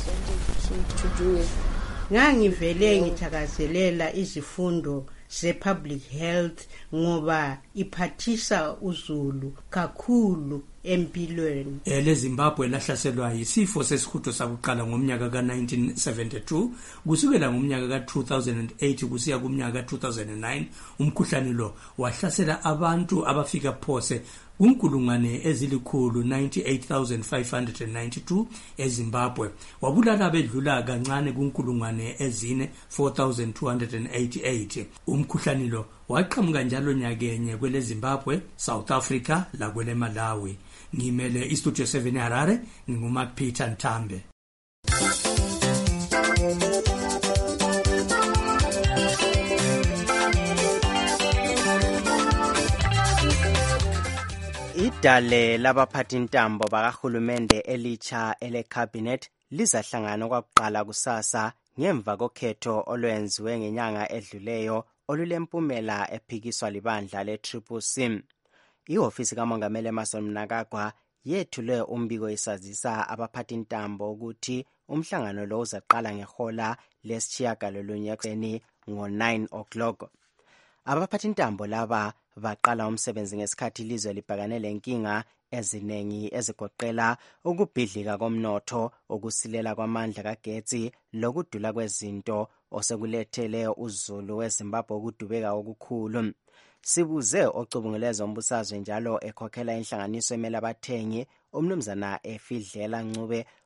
S6: Ngangivele ngithakazelela izifundo ze-public health ngoba iphathisa uZulu kakhulu empilweni.
S3: Ele Zimbabwe lahlaselwa yisifo sesihudo sakuqala ngomnyaka ka nineteen seventy-two kusukela ngomnyaka ka two thousand eight kusiya kumnyaka ka two thousand nine umkhuhlane lo wahlasela abantu abafika phose kunkulungwane ezilikhulu ninety-eight thousand five hundred ninety-two eZimbabwe wabulala bedlula kancane kunkulungwane ezine four thousand two hundred eighty-eight. Umkhuhlane lo waqhamuka njalo nyakenye kwele Zimbabwe, South Africa la kwele Malawi. Ngimele iStudio seven Harare, nginguMark Peter Ntambe.
S24: Idale labaphathi ntambo bakahulumende elitsha ele-cabinet lizahlangana kwakuqala kusasa ngemva kokhetho olwenziwe ngenyanga edluleyo olulempumela ephikiswa libandla le-Triple C. Ihofisi kaMongameli Emmerson Mnangagwa yethule umbiko isazisa abaphathi ntambo ukuthi umhlangano lo uzaqala ngehola lesitshiyagalolunye ekuseni ngo-nine o'clock. Abaphathi ntambo laba baqala umsebenzi ngesikhathi ilizwe libhekane lenkinga eziningi ezigoqela ukubhidlika komnotho, ukusilela kwamandla kagetsi, lokudula kwezinto osekulethele uZulu weZimbabwe ukudubeka okukhulu. Sibuze ocubunguleza umbusazwe njalo ekhokhela inhlanganiso emela abathengi umnumzana Efidlela Ncube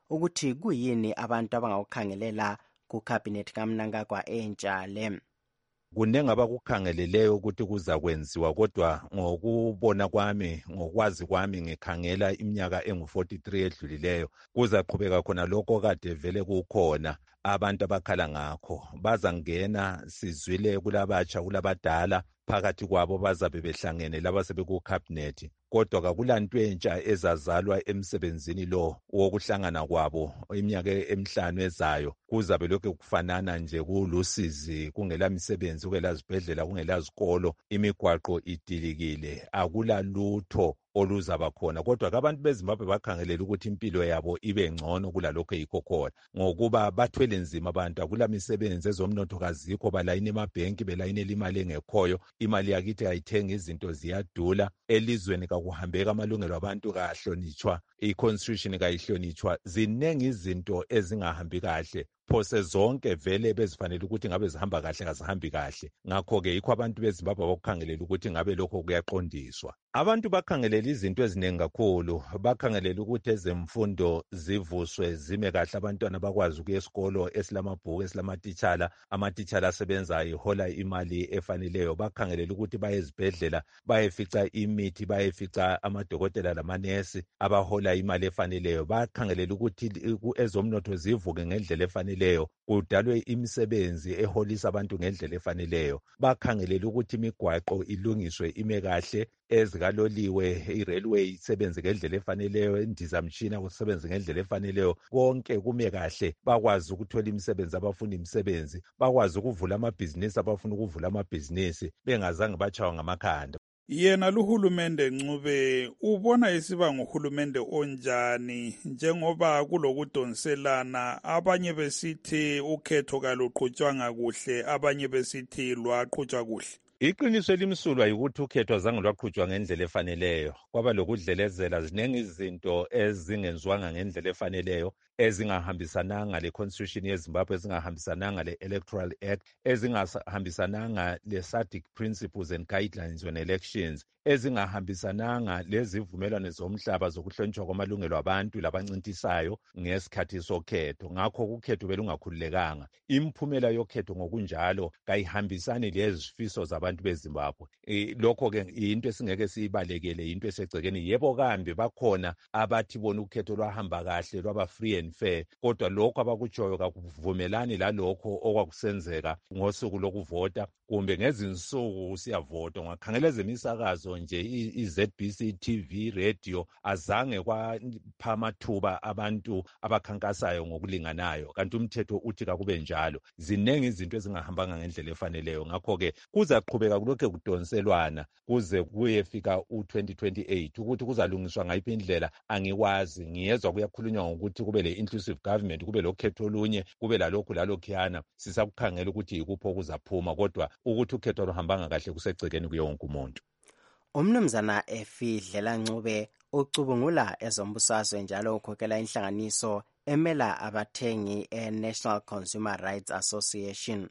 S24: ukuthi kuyini abantu abangakukhangelela kuKabinet kaMnangagwa entsha le.
S7: Kunengi abakukhangeleleyo ukuthi kuzakwenziwa, kodwa ngokubona kwami, ngokwazi kwami, ngikhangela iminyaka engu forty-three edlulileyo kuzaqhubeka khona lokho kade vele kukhona abantu abakhala ngakho. Bazangena sizwile kulabatsha kulabadala, phakathi kwabo bazabe behlangene laba sebekuKabinet, kodwa kakulanto entsha ezazalwa emsebenzini lo wokuhlangana kwabo iminyaka emihlanu ezayo. Kuzabe lokho kufanana nje kulusizi, kungela misebenzi, kungela zibhedlela, kungela zikolo, imigwaqo idilikile, akula lutho oluzaba khona. Kodwa abantu beZimbabwe bakhangelela ukuthi impilo yabo ibe ngcono kulalokho yikho khona, ngokuba bathwele nzima abantu, akula misebenzi, ezomnotho kazikho, balayini emabhenki, belayinela imali engekhoyo, imali yakithi ayithenga, izinto ziyadula, elizweni kakuhambeka, amalungelo abantu kahlonitshwa, i-constitution kayihlonitshwa, zinengi izinto ezingahambi kahle. Phose zonke vele bezifanele ukuthi ngabe zihamba kahle kazihambi kahle. Ngakho-ke yikho abantu beZimbabwe bakukhangelela ukuthi ngabe lokho kuyaqondiswa. Abantu bakhangelela izinto eziningi kakhulu, bakhangelela ukuthi ezemfundo zivuswe zime kahle, abantwana bakwazi ukuya esikolo esilamabhuku, esilamatitshala, amatitshala asebenzayo, ihola imali efaneleyo. Bakhangelela ukuthi baye ezibhedlela, bayefica imithi, bayefica amadokotela lamanesi abahola imali efaneleyo. Bakhangelela ukuthi ezomnotho zivuke ngendlela efaneleyo, kudalwe imisebenzi eholisa abantu ngendlela efaneleyo. Bakhangelela ukuthi imigwaqo ilungiswe ime kahle, ezikaloliwe, i-railway isebenze ngendlela efaneleyo, indizamtshina kusebenze ngendlela efaneleyo, konke kume kahle. Bakwazi ukuthola imisebenzi abafuna imisebenzi, bakwazi ukuvula amabhizinisi abafuna ukuvula amabhizinisi, bengazange batshawa ngamakhanda.
S12: Yena luhulumende Ncube ubona isiba nguhulumende onjani njengoba kulokudonselana, abanye besithi ukhetho kaluqhutshwanga kuhle, abanye besithi lwaqhutshwa kuhle?
S7: Iqiniso elimsulwa yikuthi ukhetho azange lwaqhutshwa ngendlela efaneleyo. Kwaba lokudlelezela, zinengi izinto ezingenziwanga ngendlela efaneleyo, ezingahambisananga le-Constitution yeZimbabwe, ezingahambisananga le-Electoral Act, ezingahambisananga le-SADC Principles and Guidelines on Elections, ezingahambisananga lezivumelwano zomhlaba zokuhlonitshwa kwamalungelo abantu labancintisayo ngesikhathi sokhetho. Ngakho ukhetho belungakhululekanga. Imphumela yokhetho ngokunjalo kayihambisani lezifiso zabantu beZimbabwe. E, lokho ke into esingeke siyibalekele, into esegcekeni. Yebo kambe bakhona abathi bona ukhetho lwahamba kahle, lwaba free and fair, kodwa lokho abakutshoyo kakuvumelani lalokho okwakusenzeka ngosuku lokuvota kumbe ngezinsuku siyavota. Ngakhangela ezemisakazo nje, i-Z B C T V radio azange kwapha amathuba abantu abakhankasayo ngokulinganayo, kanti umthetho uthi kakube njalo. Zinengi izinto ezingahambanga ngendlela efaneleyo. Ngakho-ke kuzaqhubeka kulokho kudonselwana kuze kuyefika u twenty twenty-eight. Ukuthi kuzalungiswa ngayiphi indlela angikwazi. Ngiyezwa kuyakhulunywa ngokuthi kube le-inclusive government, kube lokhetho olunye, kube lalokhu lalokhuyana. Sisakukhangela ukuthi yikupho kuzaphuma, kodwa ukuthi ukhetho luhambanga kahle kusegcekeni kuye wonke umuntu.
S24: Umnumzana Efidlela Ncube ucubungula ezombusazwe njalo ukhokhela inhlanganiso emela abathengi e-National Consumer Rights Association.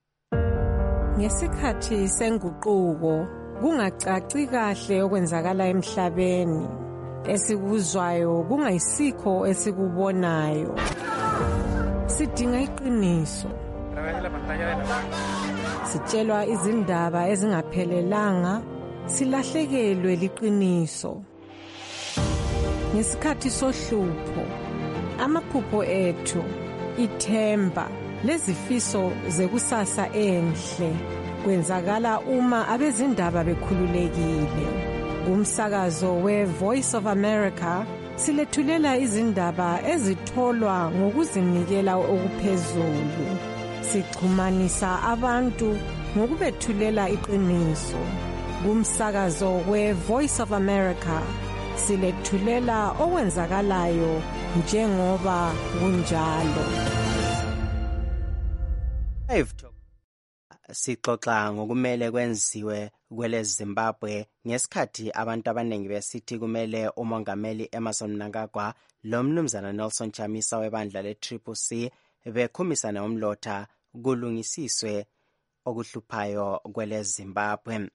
S8: Ngesikhathi senguquko kungacaci kahle okwenzakala emhlabeni, esikuzwayo kungayisikho esikubonayo. Sidinga iqiniso. Sitshelwa izindaba ezingaphelelanga, silahlekelwe liqiniso. Ngesikhathi sohlupho, amaphupho ethu, ithemba lezifiso zekusasa enhle kwenzakala uma abezindaba bekhululekile. Kumsakazo we-Voice of America silethulela izindaba ezitholwa ngokuzinikela okuphezulu. Sixhumanisa abantu ngokubethulela iqiniso. Kumsakazo we-Voice of America silethulela okwenzakalayo njengoba kunjalo.
S24: Sixoxa ngokumele kwenziwe kwele Zimbabwe ngesikhathi abantu abanengi besithi kumele umongameli Emmerson Mnangagwa lo mnumzana Nelson Chamisa webandla le-Triple C bekhumisana umlotha kulungisiswe okuhluphayo kwele Zimbabwe.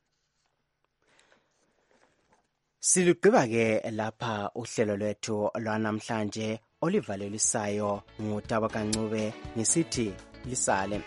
S24: Silugqiba ke lapha uhlelo lwethu lwanamhlanje olivalelisayo ngutaba kancube ngisithi lisale.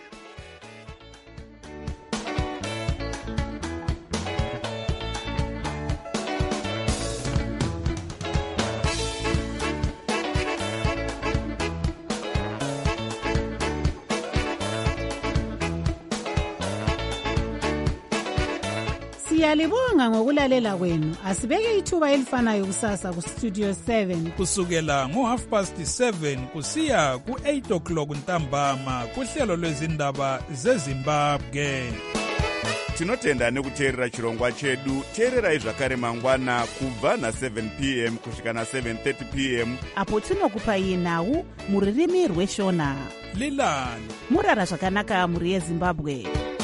S9: Siyalibonga ngokulalela kwenu. Asibeke ithuba elifanayo kusasa ku Studio seven
S12: kusukela ngo half past seven kusiya ku eight o'clock ntambama kuhlelo lwezindaba zeZimbabwe.
S10: Tinotenda nekuteerera chirongwa chedu. Teererai zvakare mangwana kubva na seven p m kusvika na seven thirty p m
S22: apo tinokupai nhau muririmi rweshona.
S12: Lilani
S22: murara zvakanaka muri yeZimbabwe.